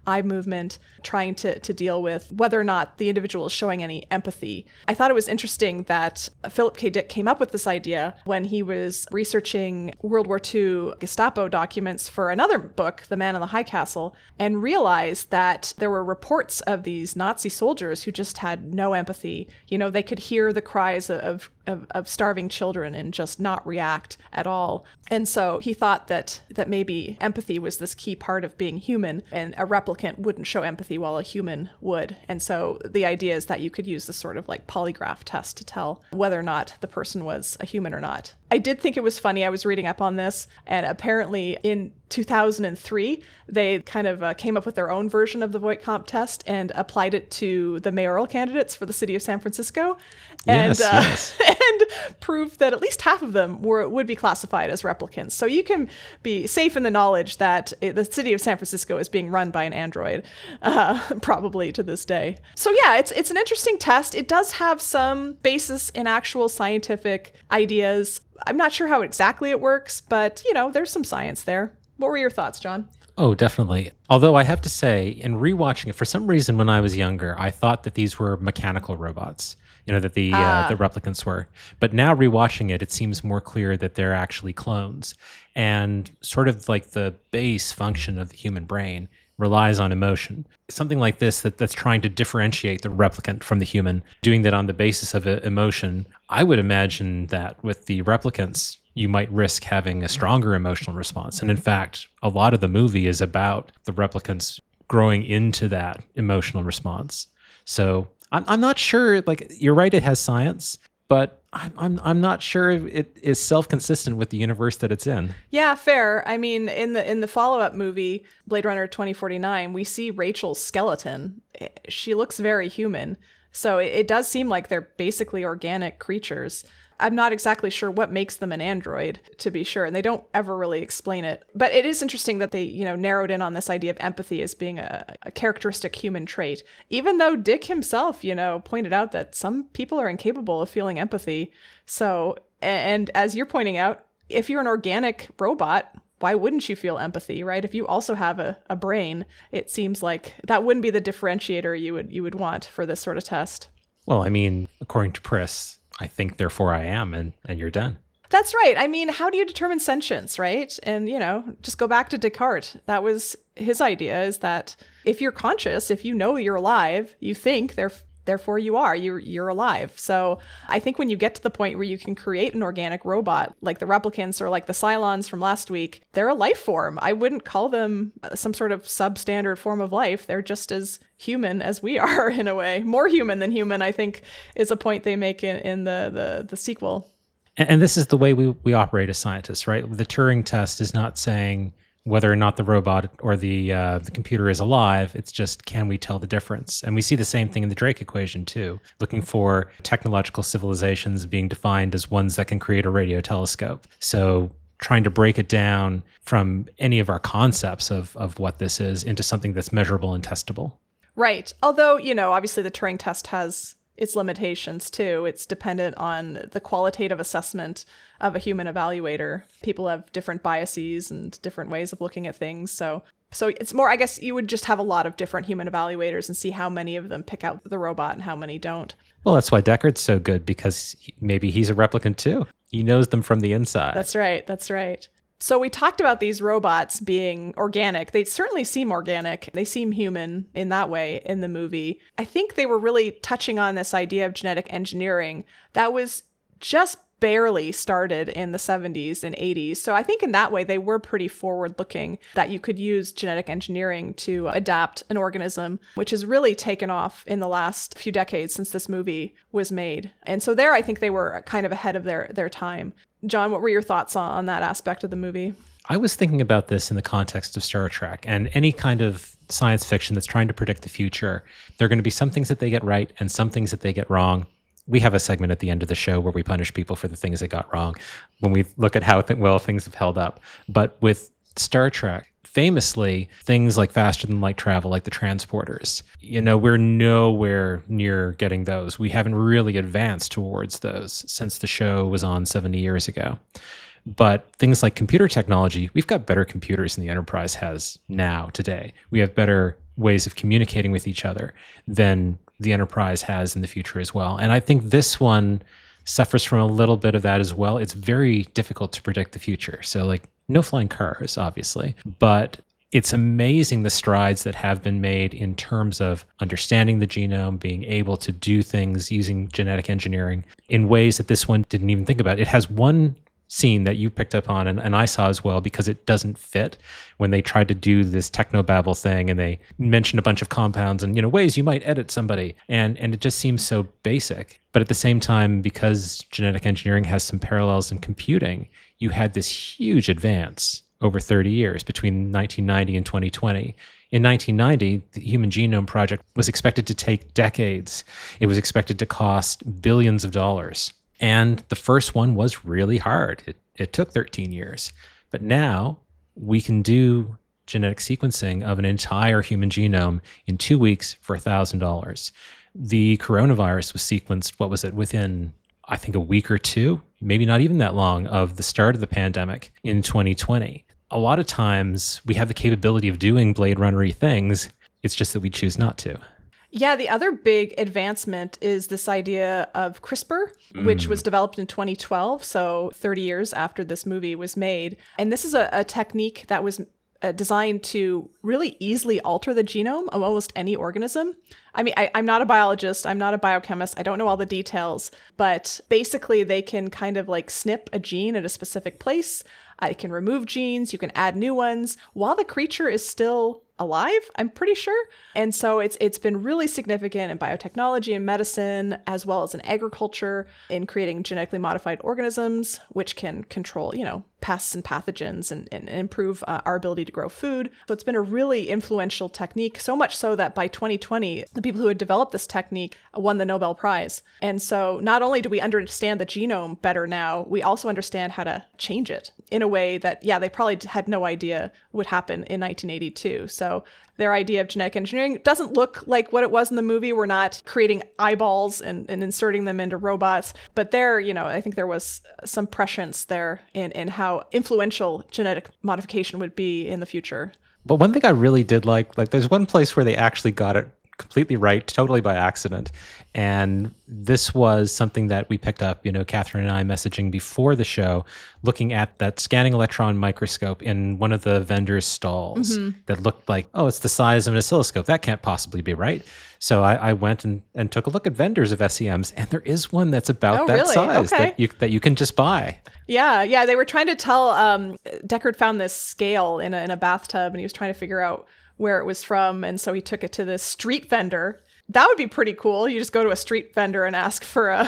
eye movement, trying to, to deal with whether or not the individual is showing any empathy. I thought it was interesting that Philip K. Dick came up with this idea when he was researching World War Two Gestapo documents for another book, The Man in the High Castle, and realized that there were reports of these Nazi soldiers who just had no empathy. You know, they could hear the cries of, of, of starving children and just not react at all. And so he thought that that maybe empathy was this key part of being human, and a replicant wouldn't show empathy while a human would. And so the idea is that you could use this sort of like polygraph test to tell whether or not the person was a human or not. I did think it was funny. I was reading up on this, and apparently in two thousand three, they kind of uh, came up with their own version of the Voight-Kampff test and applied it to the mayoral candidates for the city of San Francisco. And, Yes, uh, yes. and proved that at least half of them were would be classified as replicants. So you can be safe in the knowledge that it, the city of San Francisco is being run by an android, uh, probably to this day. So yeah, it's it's an interesting test. It does have some basis in actual scientific ideas. I'm not sure how exactly it works, but you know, there's some science there. What were your thoughts, John? Oh, definitely. Although I have to say, in rewatching it, for some reason when I was younger, I thought that these were mechanical robots, you know, that the Ah. uh, the replicants were. But now rewatching it, it seems more clear that they're actually clones. And sort of like the base function of the human brain relies on emotion. Something like this that, that's trying to differentiate the replicant from the human, doing that on the basis of uh, emotion. I would imagine that with the replicants, you might risk having a stronger emotional response. And in fact, a lot of the movie is about the replicants growing into that emotional response. So I'm, I'm not sure, like, you're right, it has science, but I'm, I'm, I'm not sure if it is self-consistent with the universe that it's in. Yeah, fair. I mean, in the in the follow-up movie, Blade Runner twenty forty-nine, we see Rachel's skeleton. I- She looks very human. So it, it does seem like they're basically organic creatures. I'm not exactly sure what makes them an android, to be sure, and they don't ever really explain it. But it is interesting that they, you know, narrowed in on this idea of empathy as being a, a characteristic human trait, even though Dick himself, you know, pointed out that some people are incapable of feeling empathy. So, a- and as you're pointing out, if you're an organic robot, why wouldn't you feel empathy, right? If you also have a, a brain, it seems like that wouldn't be the differentiator you would you would want for this sort of test. Well, I mean, according to Priss, I think, therefore I am, and, and you're done. That's right. I mean, how do you determine sentience, right? And, you know, just go back to Descartes. That was his idea, is that if you're conscious, if you know you're alive, you think, there, therefore you are, you're, you're alive. So I think when you get to the point where you can create an organic robot, like the replicants or like the Cylons from last week, they're a life form. I wouldn't call them some sort of substandard form of life. They're just as human as we are, in a way. More human than human, I think, is a point they make in, in the, the, the sequel. And, and this is the way we, we operate as scientists, right? The Turing test is not saying whether or not the robot or the uh, the computer is alive. It's just, can we tell the difference? And we see the same thing in the Drake equation too, looking for technological civilizations being defined as ones that can create a radio telescope. So trying to break it down from any of our concepts of, of what this is into something that's measurable and testable. Right. Although, you know, obviously the Turing test has its limitations too. It's dependent on the qualitative assessment of a human evaluator. People have different biases and different ways of looking at things. So so it's more, I guess you would just have a lot of different human evaluators and see how many of them pick out the robot and how many don't. Well, that's why Deckard's so good, because he- maybe he's a replicant too. He knows them from the inside. That's right. That's right. So we talked about these robots being organic. They certainly seem organic. They seem human in that way in the movie. I think they were really touching on this idea of genetic engineering that was just barely started in the seventies and eighties. So I think in that way, they were pretty forward looking, that you could use genetic engineering to adapt an organism, which has really taken off in the last few decades since this movie was made. And so there, I think they were kind of ahead of their, their time. John, what were your thoughts on, on that aspect of the movie? I was thinking about this in the context of Star Trek and any kind of science fiction that's trying to predict the future. There are going to be some things that they get right and some things that they get wrong. We have a segment at the end of the show where we punish people for the things they got wrong when we look at how th- well things have held up. But with Star Trek, famously, things like faster than light travel, like the transporters, you know, we're nowhere near getting those. We haven't really advanced towards those since the show was on seventy years ago. But things like computer technology, we've got better computers than the Enterprise has now today. We have better ways of communicating with each other than the Enterprise has in the future as well. And I think this one suffers from a little bit of that as well. It's very difficult to predict the future. So like no flying cars, obviously, but it's amazing the strides that have been made in terms of understanding the genome, being able to do things using genetic engineering in ways that this one didn't even think about. It has one scene that you picked up on and, and I saw as well, because it doesn't fit when they tried to do this technobabble thing and they mentioned a bunch of compounds and, you know, ways you might edit somebody. And, and it just seems so basic. But at the same time, because genetic engineering has some parallels in computing, you had this huge advance over thirty years between nineteen ninety and twenty twenty. In nineteen ninety, the Human Genome Project was expected to take decades. It was expected to cost billions of dollars. And the first one was really hard. It, it took thirteen years. But now we can do genetic sequencing of an entire human genome in two weeks for one thousand dollars. The coronavirus was sequenced, what was it, within, I think, a week or two, maybe not even that long, of the start of the pandemic in twenty twenty. A lot of times we have the capability of doing Blade Runner-y things. It's just that we choose not to. Yeah, the other big advancement is this idea of CRISPR, mm. which was developed in twenty twelve, so thirty years after this movie was made. And this is a, a technique that was uh, designed to really easily alter the genome of almost any organism. I mean, I, I'm not a biologist, I'm not a biochemist, I don't know all the details, but basically they can kind of like snip a gene at a specific place. Uh, it can remove genes, you can add new ones while the creature is still alive, I'm pretty sure. And so it's it's been really significant in biotechnology and medicine, as well as in agriculture, in creating genetically modified organisms, which can control, you know, pests and pathogens and, and improve uh, our ability to grow food. So it's been a really influential technique, so much so that by twenty twenty, the people who had developed this technique won the Nobel Prize. And so not only do we understand the genome better now, we also understand how to change it in a way that, yeah, they probably had no idea would happen in nineteen eighty-two. So their idea of genetic engineering doesn't look like what it was in the movie. We're not creating eyeballs and, and inserting them into robots. But there, you know, I think there was some prescience there in, in how influential genetic modification would be in the future. But one thing I really did like, like there's one place where they actually got it completely right, totally by accident. And this was something that we picked up, you know, Catherine and I messaging before the show, looking at that scanning electron microscope in one of the vendors' stalls mm-hmm. that looked like, oh, it's the size of an oscilloscope. That can't possibly be right. So I, I went and, and took a look at vendors of S E Ms, and there is one that's about oh, that really? size okay. that you that you can just buy. Yeah, yeah. They were trying to tell, um, Deckard found this scale in a, in a bathtub, and he was trying to figure out where it was from. And so he took it to this street vendor. That would be pretty cool. You just go to a street vendor and ask for a,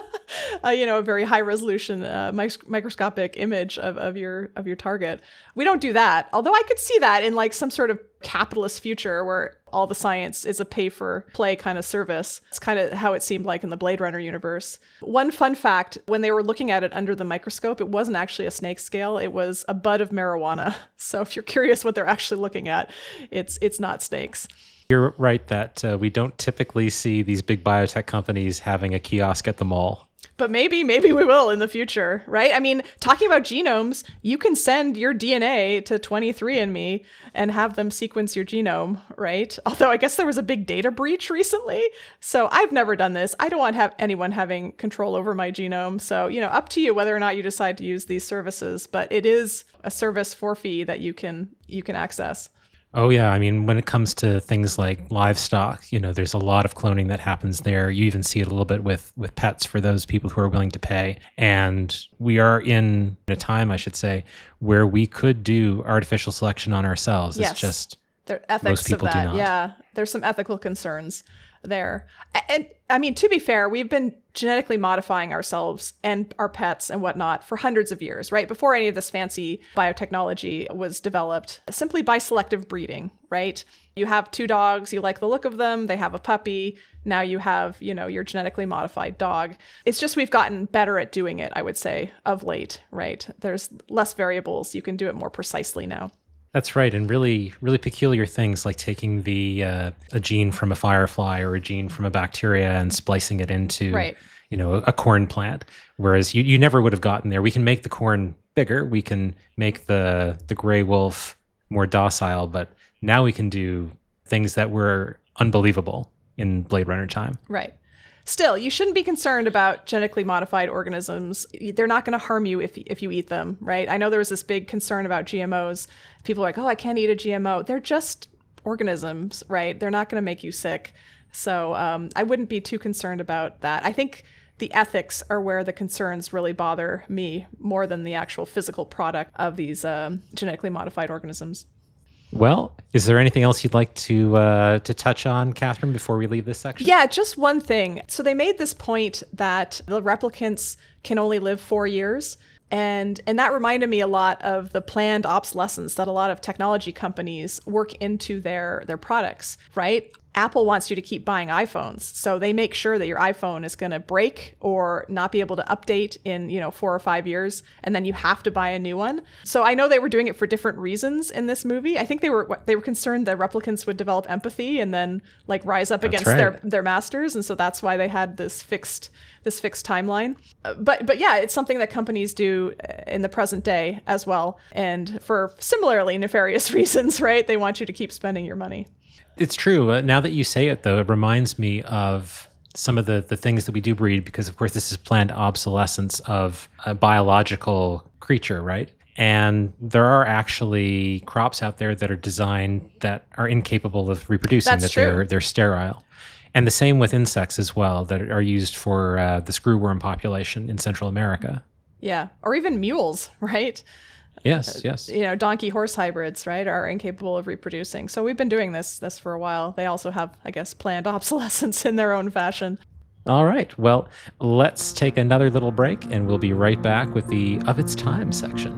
a you know, a very high resolution uh, mic- microscopic image of, of your of your target. We don't do that. Although I could see that in like some sort of capitalist future where all the science is a pay for play kind of service. It's kind of how it seemed like in the Blade Runner universe. One fun fact, when they were looking at it under the microscope, it wasn't actually a snake scale. It was a bud of marijuana. So if you're curious what they're actually looking at, it's it's not snakes. You're right that uh, we don't typically see these big biotech companies having a kiosk at the mall. But maybe, maybe we will in the future, right? I mean, talking about genomes, you can send your D N A to twenty-three and me and have them sequence your genome, right? Although I guess there was a big data breach recently. So I've never done this. I don't want to have anyone having control over my genome. So, you know, up to you whether or not you decide to use these services, but it is a service for fee that you can you can access. Oh, yeah. I mean, when it comes to things like livestock, you know, there's a lot of cloning that happens there. You even see it a little bit with with pets for those people who are willing to pay. And we are in a time, I should say, where we could do artificial selection on ourselves. Yes. It's just there are ethics most people of that. do not. Yeah, there's some ethical concerns there. And I mean, to be fair, we've been genetically modifying ourselves and our pets and whatnot for hundreds of years, right? Before any of this fancy biotechnology was developed, simply by selective breeding, right? You have two dogs, you like the look of them, they have a puppy. Now you have, you know, your genetically modified dog. It's just we've gotten better at doing it, I would say, of late, right? There's less variables. You can do it more precisely now. That's right, and really, really peculiar things like taking the uh, a gene from a firefly or a gene from a bacteria and splicing it into, right. you know, a, a corn plant. Whereas you, you never would have gotten there. We can make the corn bigger. We can make the the gray wolf more docile, but now we can do things that were unbelievable in Blade Runner time. Right. Still, you shouldn't be concerned about genetically modified organisms. They're not going to harm you if if you eat them, right? I know there was this big concern about G M Os. People are like, oh, I can't eat a G M O. They're just organisms, right? They're not going to make you sick. So um, I wouldn't be too concerned about that. I think the ethics are where the concerns really bother me more than the actual physical product of these um, genetically modified organisms. Well, is there anything else you'd like to uh, to touch on, Catherine, before we leave this section? Yeah, just one thing. So they made this point that the replicants can only live four years. And and that reminded me a lot of the planned obsolescence that a lot of technology companies work into their their products, right? Apple wants you to keep buying iPhones. So they make sure that your iPhone is going to break or not be able to update in, you know, four or five years. And then you have to buy a new one. So I know they were doing it for different reasons in this movie. I think they were they were concerned that replicants would develop empathy and then like rise up That's against right. their, their masters. And so that's why they had this fixed this fixed timeline. Uh, But but yeah, it's something that companies do in the present day as well. And for similarly nefarious reasons, right? They want you to keep spending your money. It's true. Uh, now that you say it, though, it reminds me of some of the, the things that we do breed, because, of course, this is planned obsolescence of a biological creature, right? And there are actually crops out there that are designed that are incapable of reproducing, That's that true. they're they're sterile. And the same with insects as well, that are used for uh, the screwworm population in Central America. Yeah. Or even mules, right? Yes, yes. You know, donkey horse hybrids, right, are incapable of reproducing. So we've been doing this this for a while. They also have, I guess, planned obsolescence in their own fashion. All right. Well, let's take another little break, and we'll be right back with the Of Its Time section.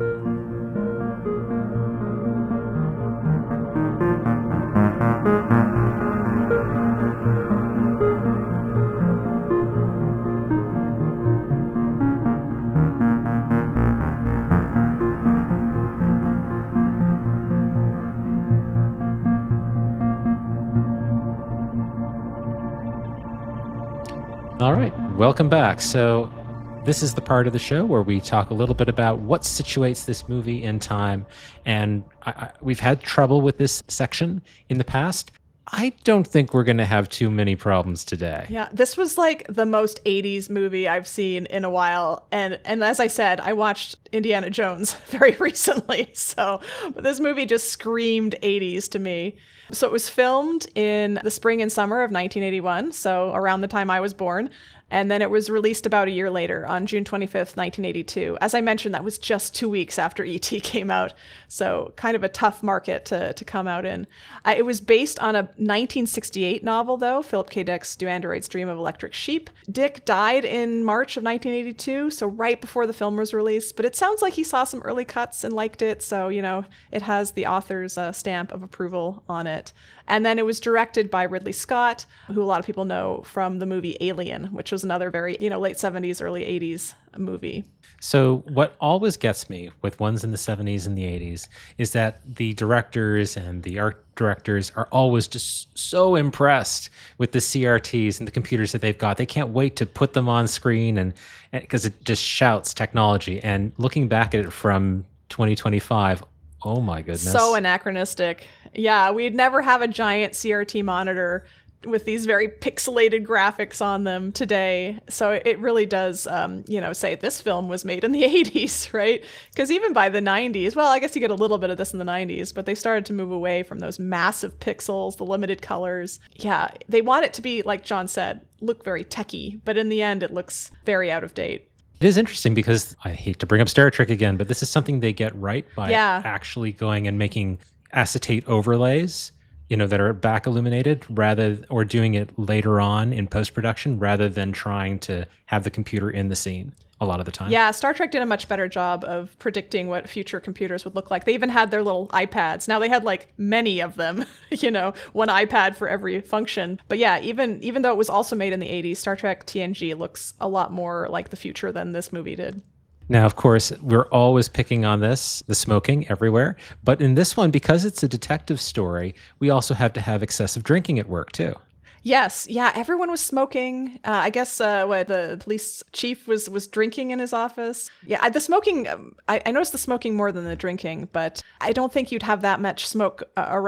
All right, welcome back. So this is the part of the show where we talk a little bit about what situates this movie in time. And I, I, we've had trouble with this section in the past. I don't think we're going to have too many problems today. Yeah, this was like the most eighties movie I've seen in a while. And and as I said, I watched Indiana Jones very recently. So this movie just screamed eighties to me. So it was filmed in the spring and summer of nineteen eighty-one, so around the time I was born. And then it was released about a year later on June twenty-fifth, nineteen eighty-two. As I mentioned, that was just two weeks after E T came out. So kind of a tough market to, to come out in. Uh, it was based on a nineteen sixty-eight novel, though, Philip K. Dick's Do Androids Dream of Electric Sheep. Dick died in March of nineteen eighty-two, so right before the film was released. But it sounds like he saw some early cuts and liked it. So, you know, it has the author's uh, stamp of approval on it. And then it was directed by Ridley Scott, who a lot of people know from the movie Alien, which was another very, you know, late seventies, early eighties movie. So what always gets me with ones in the seventies and the eighties is that the directors and the art directors are always just so impressed with the C R Ts and the computers that they've got. They can't wait to put them on screen, and because it just shouts technology. And looking back at it from twenty twenty-five, oh my goodness. So anachronistic. Yeah, we'd never have a giant C R T monitor with these very pixelated graphics on them today. So it really does, um, you know, say this film was made in the eighties, right? Because even by the nineties, well, I guess you get a little bit of this in the nineties, but they started to move away from those massive pixels, the limited colors. Yeah, they want it to be, like John said, look very techy, but in the end, it looks very out of date. It is interesting because I hate to bring up Star Trek again, but this is something they get right by Yeah. actually going and making acetate overlays, you know, that are back illuminated rather, or doing it later on in post-production rather than trying to have the computer in the scene a lot of the time. Yeah, Star Trek did a much better job of predicting what future computers would look like. They even had their little iPads. Now they had like many of them, you know, one iPad for every function. But yeah, even even though it was also made in the eighties, Star Trek T N G looks a lot more like the future than this movie did. Now, of course, we're always picking on this, the smoking everywhere. But in this one, because it's a detective story, we also have to have excessive drinking at work, too. Yes, yeah, everyone was smoking. Uh, I guess uh, what the police chief was was drinking in his office. Yeah, I- the smoking. Um, I, I noticed the smoking more than the drinking, but I don't think you'd have that much smoke uh, around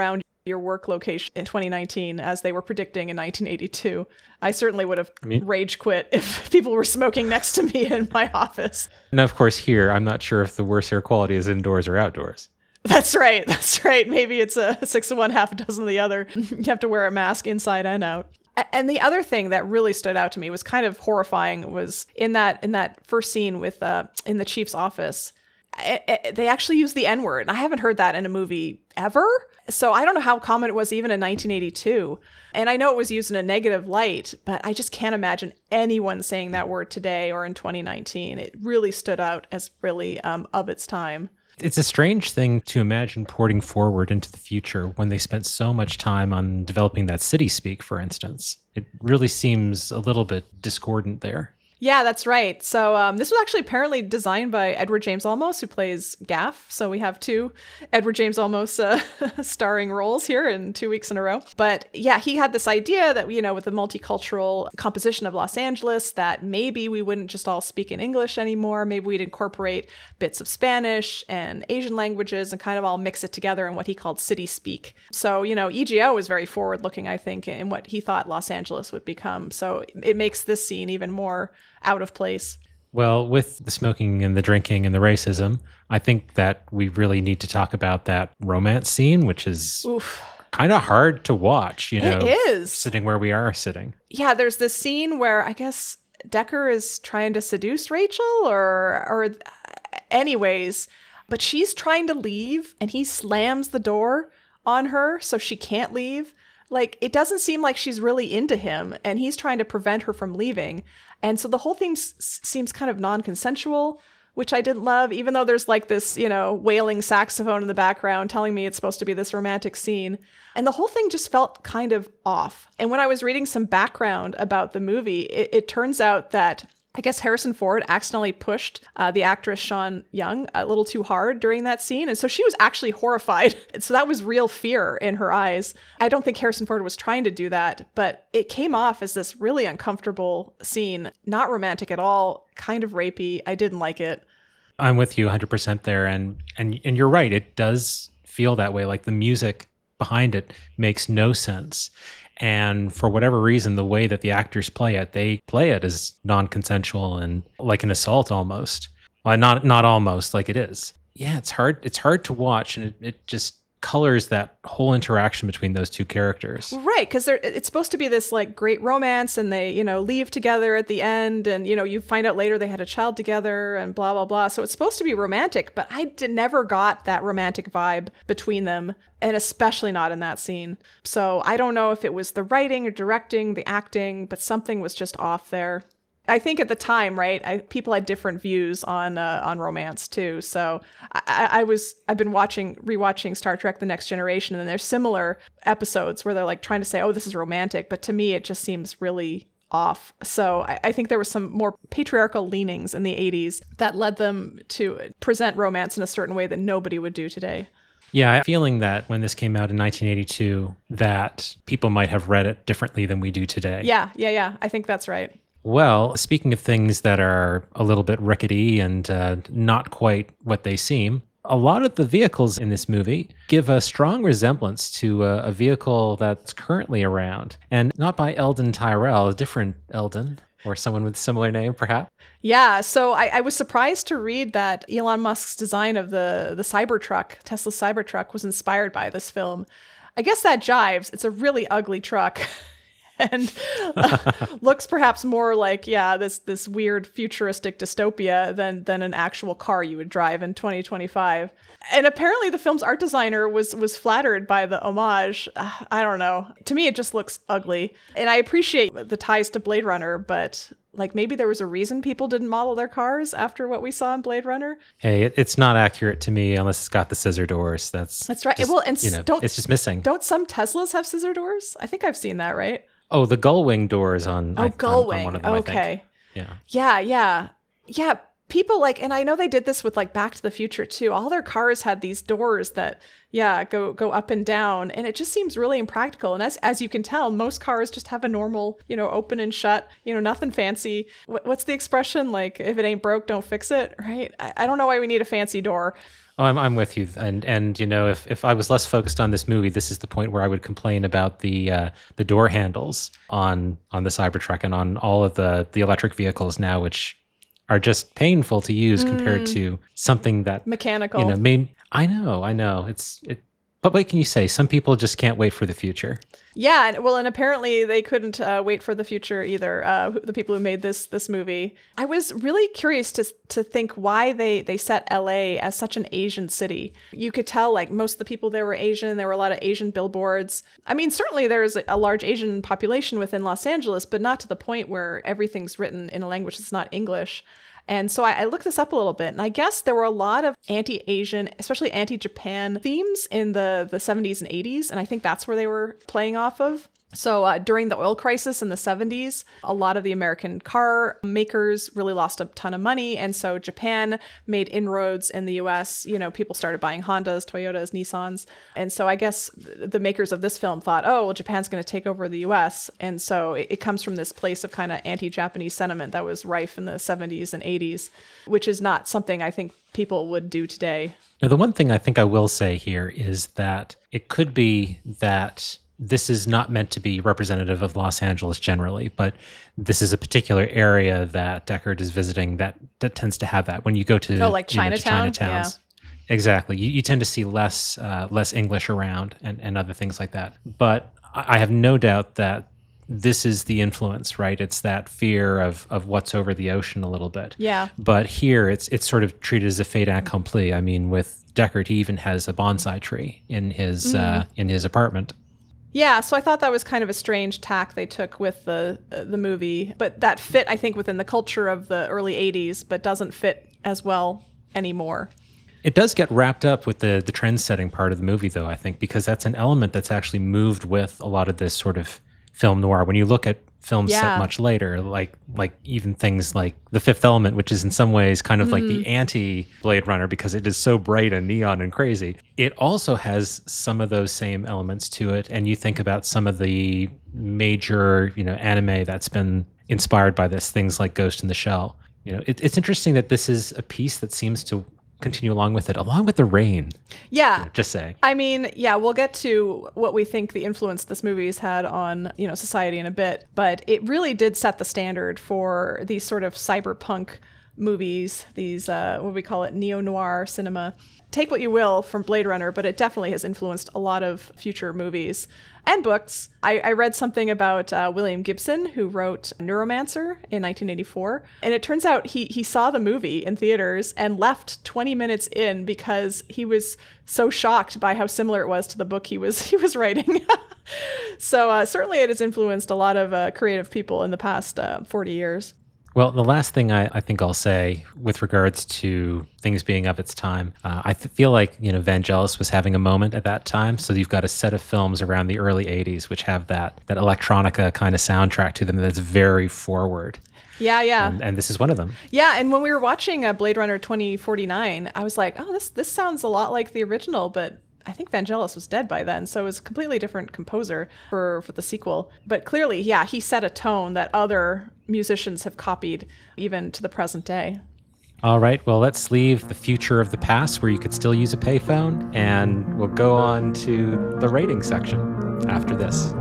your work location in twenty nineteen as they were predicting in nineteen eighty-two. I certainly would have I mean- rage quit if people were smoking next to me in my office. And of course, here, I'm not sure if the worst air quality is indoors or outdoors. That's right. That's right. Maybe it's a six of one, half a dozen of the other. You have to wear a mask inside and out. A- And the other thing that really stood out to me was kind of horrifying was in that in that first scene with uh, in the chief's office. I- I- they actually use the N-word. I haven't heard that in a movie ever. So I don't know how common it was even in nineteen eighty-two. And I know it was used in a negative light, but I just can't imagine anyone saying that word today or in twenty nineteen. It really stood out as really um, of its time. It's a strange thing to imagine porting forward into the future when they spent so much time on developing that city speak, for instance. It really seems a little bit discordant there. Yeah, that's right. So um, this was actually apparently designed by Edward James Olmos, who plays Gaff. So we have two Edward James Olmos uh, starring roles here in two weeks in a row. But yeah, he had this idea that, you know, with the multicultural composition of Los Angeles, that maybe we wouldn't just all speak in English anymore. Maybe we'd incorporate bits of Spanish and Asian languages and kind of all mix it together in what he called city speak. So, you know, E G O was very forward looking, I think, in what he thought Los Angeles would become. So it makes this scene even more out of place. Well, with the smoking and the drinking and the racism, I think that we really need to talk about that romance scene, which is Oof. kind of hard to watch, you know, It is. sitting where we are sitting. Yeah, there's this scene where I guess Decker is trying to seduce Rachel or or anyways, but she's trying to leave and he slams the door on her so she can't leave. Like, it doesn't seem like she's really into him and he's trying to prevent her from leaving. And so the whole thing s- seems kind of non-consensual, which I didn't love, even though there's like this, you know, wailing saxophone in the background telling me it's supposed to be this romantic scene. And the whole thing just felt kind of off. And when I was reading some background about the movie, it, it turns out that I guess Harrison Ford accidentally pushed uh, the actress Sean Young a little too hard during that scene. And so she was actually horrified. So that was real fear in her eyes. I don't think Harrison Ford was trying to do that, but it came off as this really uncomfortable scene, not romantic at all, kind of rapey. I didn't like it. I'm with you one hundred percent there. And, and, and you're right. It does feel that way. Like the music behind it makes no sense. And for whatever reason, the way that the actors play it, they play it as non-consensual and like an assault almost. Well, not not almost, like it is. Yeah, it's hard. It's hard to watch, and it, it just colors that whole interaction between those two characters. Right, because it's supposed to be this like great romance, and they, you know, leave together at the end, and you know, you find out later they had a child together, and blah blah blah. So it's supposed to be romantic, but I did, never got that romantic vibe between them, and especially not in that scene. So I don't know if it was the writing or directing, the acting, but something was just off there. I think at the time, right, I, people had different views on uh, on romance too. So I, I was I've been watching rewatching Star Trek: The Next Generation, and there's similar episodes where they're like trying to say, "Oh, this is romantic," but to me, it just seems really off. So I, I think there was some more patriarchal leanings in the eighties that led them to present romance in a certain way that nobody would do today. Yeah, I have a feeling that when this came out in nineteen eighty-two, that people might have read it differently than we do today. Yeah, yeah, yeah. I think that's right. Well, speaking of things that are a little bit rickety and uh, not quite what they seem, a lot of the vehicles in this movie give a strong resemblance to a, a vehicle that's currently around, and not by Eldon Tyrell, a different Eldon, or someone with a similar name, perhaps. Yeah, so I, I was surprised to read that Elon Musk's design of the the Cybertruck, Tesla Cybertruck, was inspired by this film. I guess that jives. It's a really ugly truck. And uh, looks perhaps more like, yeah, this this weird futuristic dystopia than than an actual car you would drive in twenty twenty-five. And apparently the film's art designer was was flattered by the homage. Uh, I don't know. To me, it just looks ugly. And I appreciate the ties to Blade Runner, but like maybe there was a reason people didn't model their cars after what we saw in Blade Runner. Hey, it, it's not accurate to me unless it's got the scissor doors. That's That's right. just, Well, and you know, don't it's just missing. Don't some Teslas have scissor doors? I think I've seen that, right? Oh, the gull wing doors on. Oh, I, gull on, wing. on one of them, I think. Okay. Yeah. Yeah, yeah. Yeah, people like, and I know they did this with like Back to the Future too. All their cars had these doors that, yeah, go go up and down, and it just seems really impractical. And as as you can tell, most cars just have a normal, you know, open and shut, you know, nothing fancy. What, what's the expression? Like, if it ain't broke, don't fix it, right? I, I don't know why we need a fancy door. Oh, I'm I'm with you, and and you know, if if I was less focused on this movie, this is the point where I would complain about the uh, the door handles on on the Cybertruck and on all of the the electric vehicles now, which are just painful to use compared Mm, to something that mechanical. you know. Main, I know, I know, it's it. But what can you say? Some people just can't wait for the future. Yeah, and well, and apparently they couldn't uh, wait for the future either. Uh, who- the people who made this this movie, I was really curious to to think why they they set L A as such an Asian city. You could tell like most of the people there were Asian. There were a lot of Asian billboards. I mean, certainly there's a large Asian population within Los Angeles, but not to the point where everything's written in a language that's not English. And so I, I looked this up a little bit, and I guess there were a lot of anti-Asian, especially anti-Japan themes in the the seventies and eighties, and I think that's where they were playing off of. So uh, during the oil crisis in the seventies, a lot of the American car makers really lost a ton of money, and so Japan made inroads in the U S. You know, people started buying Hondas, Toyotas, Nissans, and so I guess the makers of this film thought, oh, well, Japan's going to take over the U S, and so it, it comes from this place of kind of anti-Japanese sentiment that was rife in the seventies and eighties, which is not something I think people would do today. Now, the one thing I think I will say here is that it could be that this is not meant to be representative of Los Angeles generally, but this is a particular area that Deckard is visiting that that tends to have that. When you go to, Oh, like you know, to Chinatown? Chinatowns, exactly, you, you tend to see less uh, less English around and, and other things like that. But I I have no doubt that this is the influence, right? It's that fear of of what's over the ocean a little bit. Yeah. But here, it's it's sort of treated as a fait accompli. I mean, with Deckard, he even has a bonsai tree in his uh, in his apartment. Yeah, so I thought that was kind of a strange tack they took with the uh, the movie, but that fit I think within the culture of the early eighties, but doesn't fit as well anymore. It does get wrapped up with the the trend setting part of the movie, though, I think, because that's an element that's actually moved with a lot of this sort of film noir. When you look at films set Yeah. much later, like like even things like The Fifth Element, which is in some ways kind of like the anti Blade Runner because it is so bright and neon and crazy. It also has some of those same elements to it. And you think about some of the major, you know, anime that's been inspired by this, things like Ghost in the Shell. You know, it, it's interesting that this is a piece that seems to continue along with it, along with The Rain. Yeah. Just saying. I mean, yeah, we'll get to what we think the influence this movie's had on, you know, society in a bit, but it really did set the standard for these sort of cyberpunk movies, these uh what do we call it, neo-noir cinema. Take what you will from Blade Runner, but it definitely has influenced a lot of future movies and books. I, I read something about uh, William Gibson, who wrote Neuromancer in nineteen eighty-four, and it turns out he he saw the movie in theaters and left twenty minutes in because he was so shocked by how similar it was to the book he was he was writing. So uh, certainly it has influenced a lot of uh, creative people in the past uh, forty years. Well, the last thing I, I think I'll say with regards to things being of its time, uh, I th- feel like, you know, Vangelis was having a moment at that time. So you've got a set of films around the early eighties which have that that electronica kind of soundtrack to them that's very forward. Yeah, yeah. And, and this is one of them. Yeah, and when we were watching uh, Blade Runner twenty forty-nine, I was like, oh, this this sounds a lot like the original, but I think Vangelis was dead by then, so it was a completely different composer for, for the sequel. But clearly, yeah, he set a tone that other musicians have copied even to the present day. All right, well, let's leave the future of the past where you could still use a payphone, and we'll go on to the rating section after this.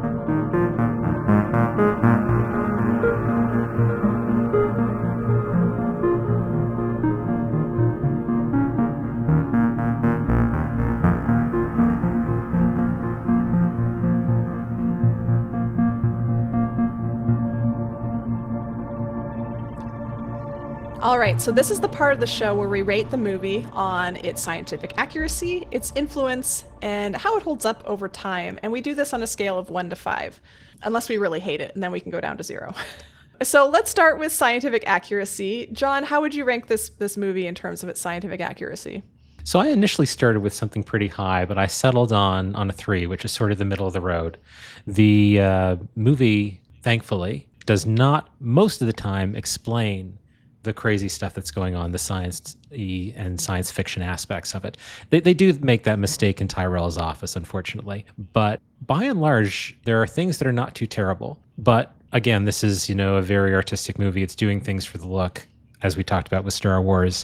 All right, so this is the part of the show where we rate the movie on its scientific accuracy, its influence, and how it holds up over time. And we do this on a scale of one to five, unless we really hate it, and then we can go down to zero. So let's start with scientific accuracy. John, how would you rank this this movie in terms of its scientific accuracy? So I initially started with something pretty high, but I settled on on a three, which is sort of the middle of the road. The uh, movie, thankfully, does not most of the time explain the crazy stuff that's going on, the science and science fiction aspects of it. They, they do make that mistake in Tyrell's office, unfortunately. But by and large, there are things that are not too terrible. But again, this is, you know, a very artistic movie. It's doing things for the look. as we talked about with Star Wars,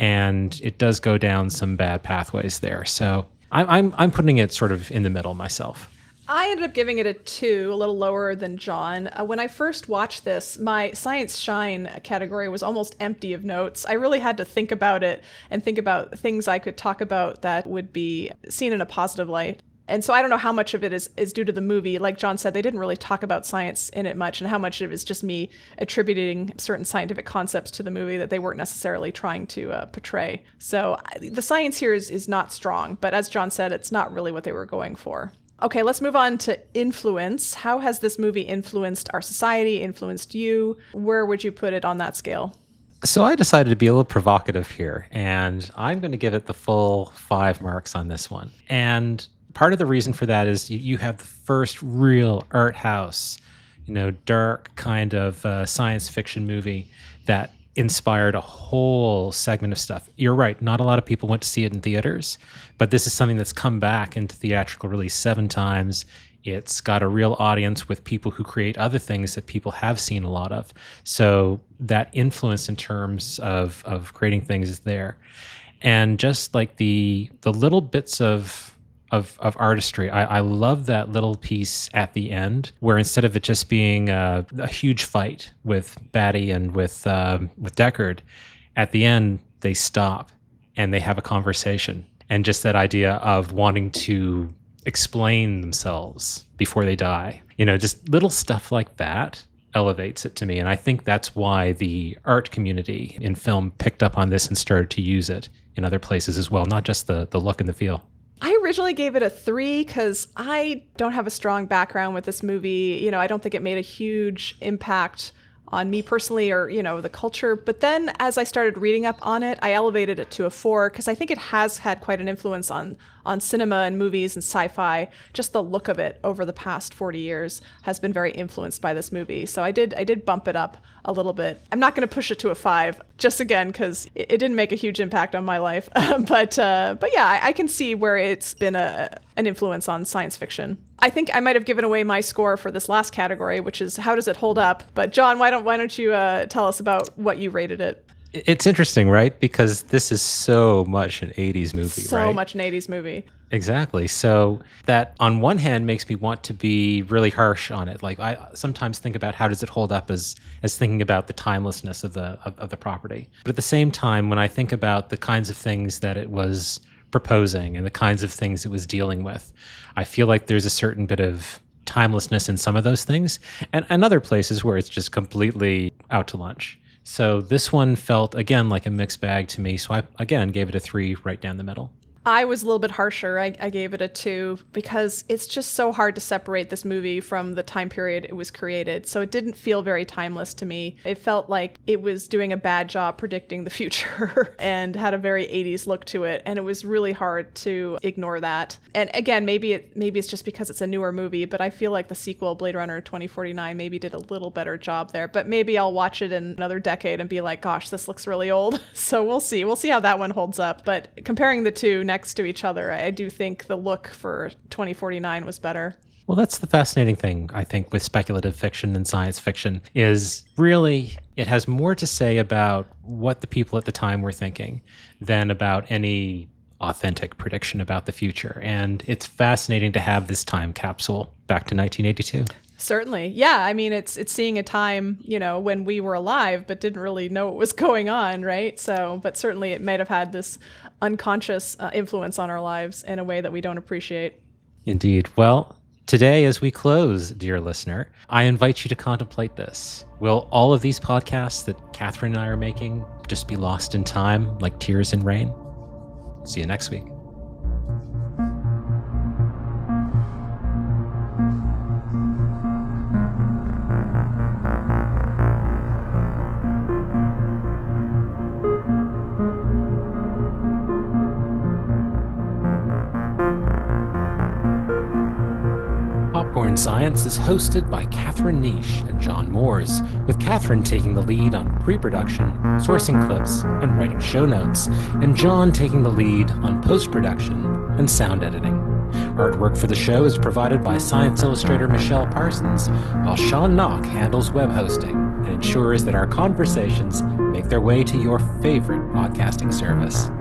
and it does go down some bad pathways there. So I'm I'm, I'm putting it sort of in the middle myself. I ended up giving it a two, a little lower than John. Uh, when I first watched this, my Science Shine category was almost empty of notes. I really had to think about it and think about things I could talk about that would be seen in a positive light. And so I don't know how much of it is, is due to the movie. Like John said, they didn't really talk about science in it much, and how much of it is just me attributing certain scientific concepts to the movie that they weren't necessarily trying to uh, portray. So I, the science here is, is not strong, but as John said, it's not really what they were going for. Okay, let's move on to influence. How has this movie influenced our society, influenced you? Where would you put it on that scale? So I decided to be a little provocative here, and I'm going to give it the full five marks on this one. And part of the reason for that is you, you have the first real art house, you know, dark kind of uh, science fiction movie that inspired a whole segment of stuff. You're right, not a lot of people went to see it in theaters, but this is something that's come back into theatrical release seven times. It's got a real audience with people who create other things that people have seen a lot of. So that influence in terms of of creating things is there. And just like the the little bits of of of artistry, I, I love that little piece at the end where instead of it just being a, a huge fight with Batty and with um, with Deckard, at the end they stop and they have a conversation. And just that idea of wanting to explain themselves before they die, you know, just little stuff like that elevates it to me. And I think that's why the art community in film picked up on this and started to use it in other places as well, not just the the look and the feel. I originally gave it a three because I don't have a strong background with this movie. You know, I don't think it made a huge impact on me personally or, you know, the culture. But then as I started reading up on it, I elevated it to a four because I think it has had quite an influence on on cinema and movies and sci-fi. Just the look of it over the past forty years has been very influenced by this movie. So I did I did bump it up a little bit. I'm not going to push it to a five just again because it, it didn't make a huge impact on my life. but uh, but yeah, I, I can see where it's been a an influence on science fiction. I think I might have given away my score for this last category, which is how does it hold up? But John, why don't why don't you uh, tell us about what you rated it? It's interesting, right? Because this is so much an eighties movie, so right? So much an eighties movie. Exactly. So that on one hand makes me want to be really harsh on it. Like I sometimes think about how does it hold up as as thinking about the timelessness of the of, of the property. But at the same time, when I think about the kinds of things that it was proposing and the kinds of things it was dealing with, I feel like there's a certain bit of timelessness in some of those things, and, and other places where it's just completely out to lunch. So this one felt, again, like a mixed bag to me. So I, again, gave it a three right down the middle. I was a little bit harsher. I, I gave it a two because it's just so hard to separate this movie from the time period it was created. So it didn't feel very timeless to me. It felt like it was doing a bad job predicting the future and had a very eighties look to it. And it was really hard to ignore that. And again, maybe it maybe it's just because it's a newer movie, but I feel like the sequel, Blade Runner twenty forty-nine, maybe did a little better job there. But maybe I'll watch it in another decade and be like, gosh, this looks really old. So we'll see. We'll see how that one holds up. But comparing the two next next to each other, I do think the look for twenty forty-nine was better. Well, that's the fascinating thing, I think, with speculative fiction and science fiction is really it has more to say about what the people at the time were thinking than about any authentic prediction about the future. And it's fascinating to have this time capsule back to nineteen eighty-two. Certainly. Yeah. I mean, it's it's seeing a time, you know, when we were alive, but didn't really know what was going on, right? So, but certainly it might have had this unconscious uh, influence on our lives in a way that we don't appreciate. Indeed. Well, today, as we close, dear listener, I invite you to contemplate this. Will all of these podcasts that Catherine and I are making just be lost in time like tears in rain? See you next week. Popcorn Science is hosted by Catherine Niche and John Moores, with Catherine taking the lead on pre-production, sourcing clips, and writing show notes, and John taking the lead on post-production and sound editing. Artwork for the show is provided by Science Illustrator Michelle Parsons, while Sean Knock handles web hosting and ensures that our conversations make make their way to your favorite podcasting service.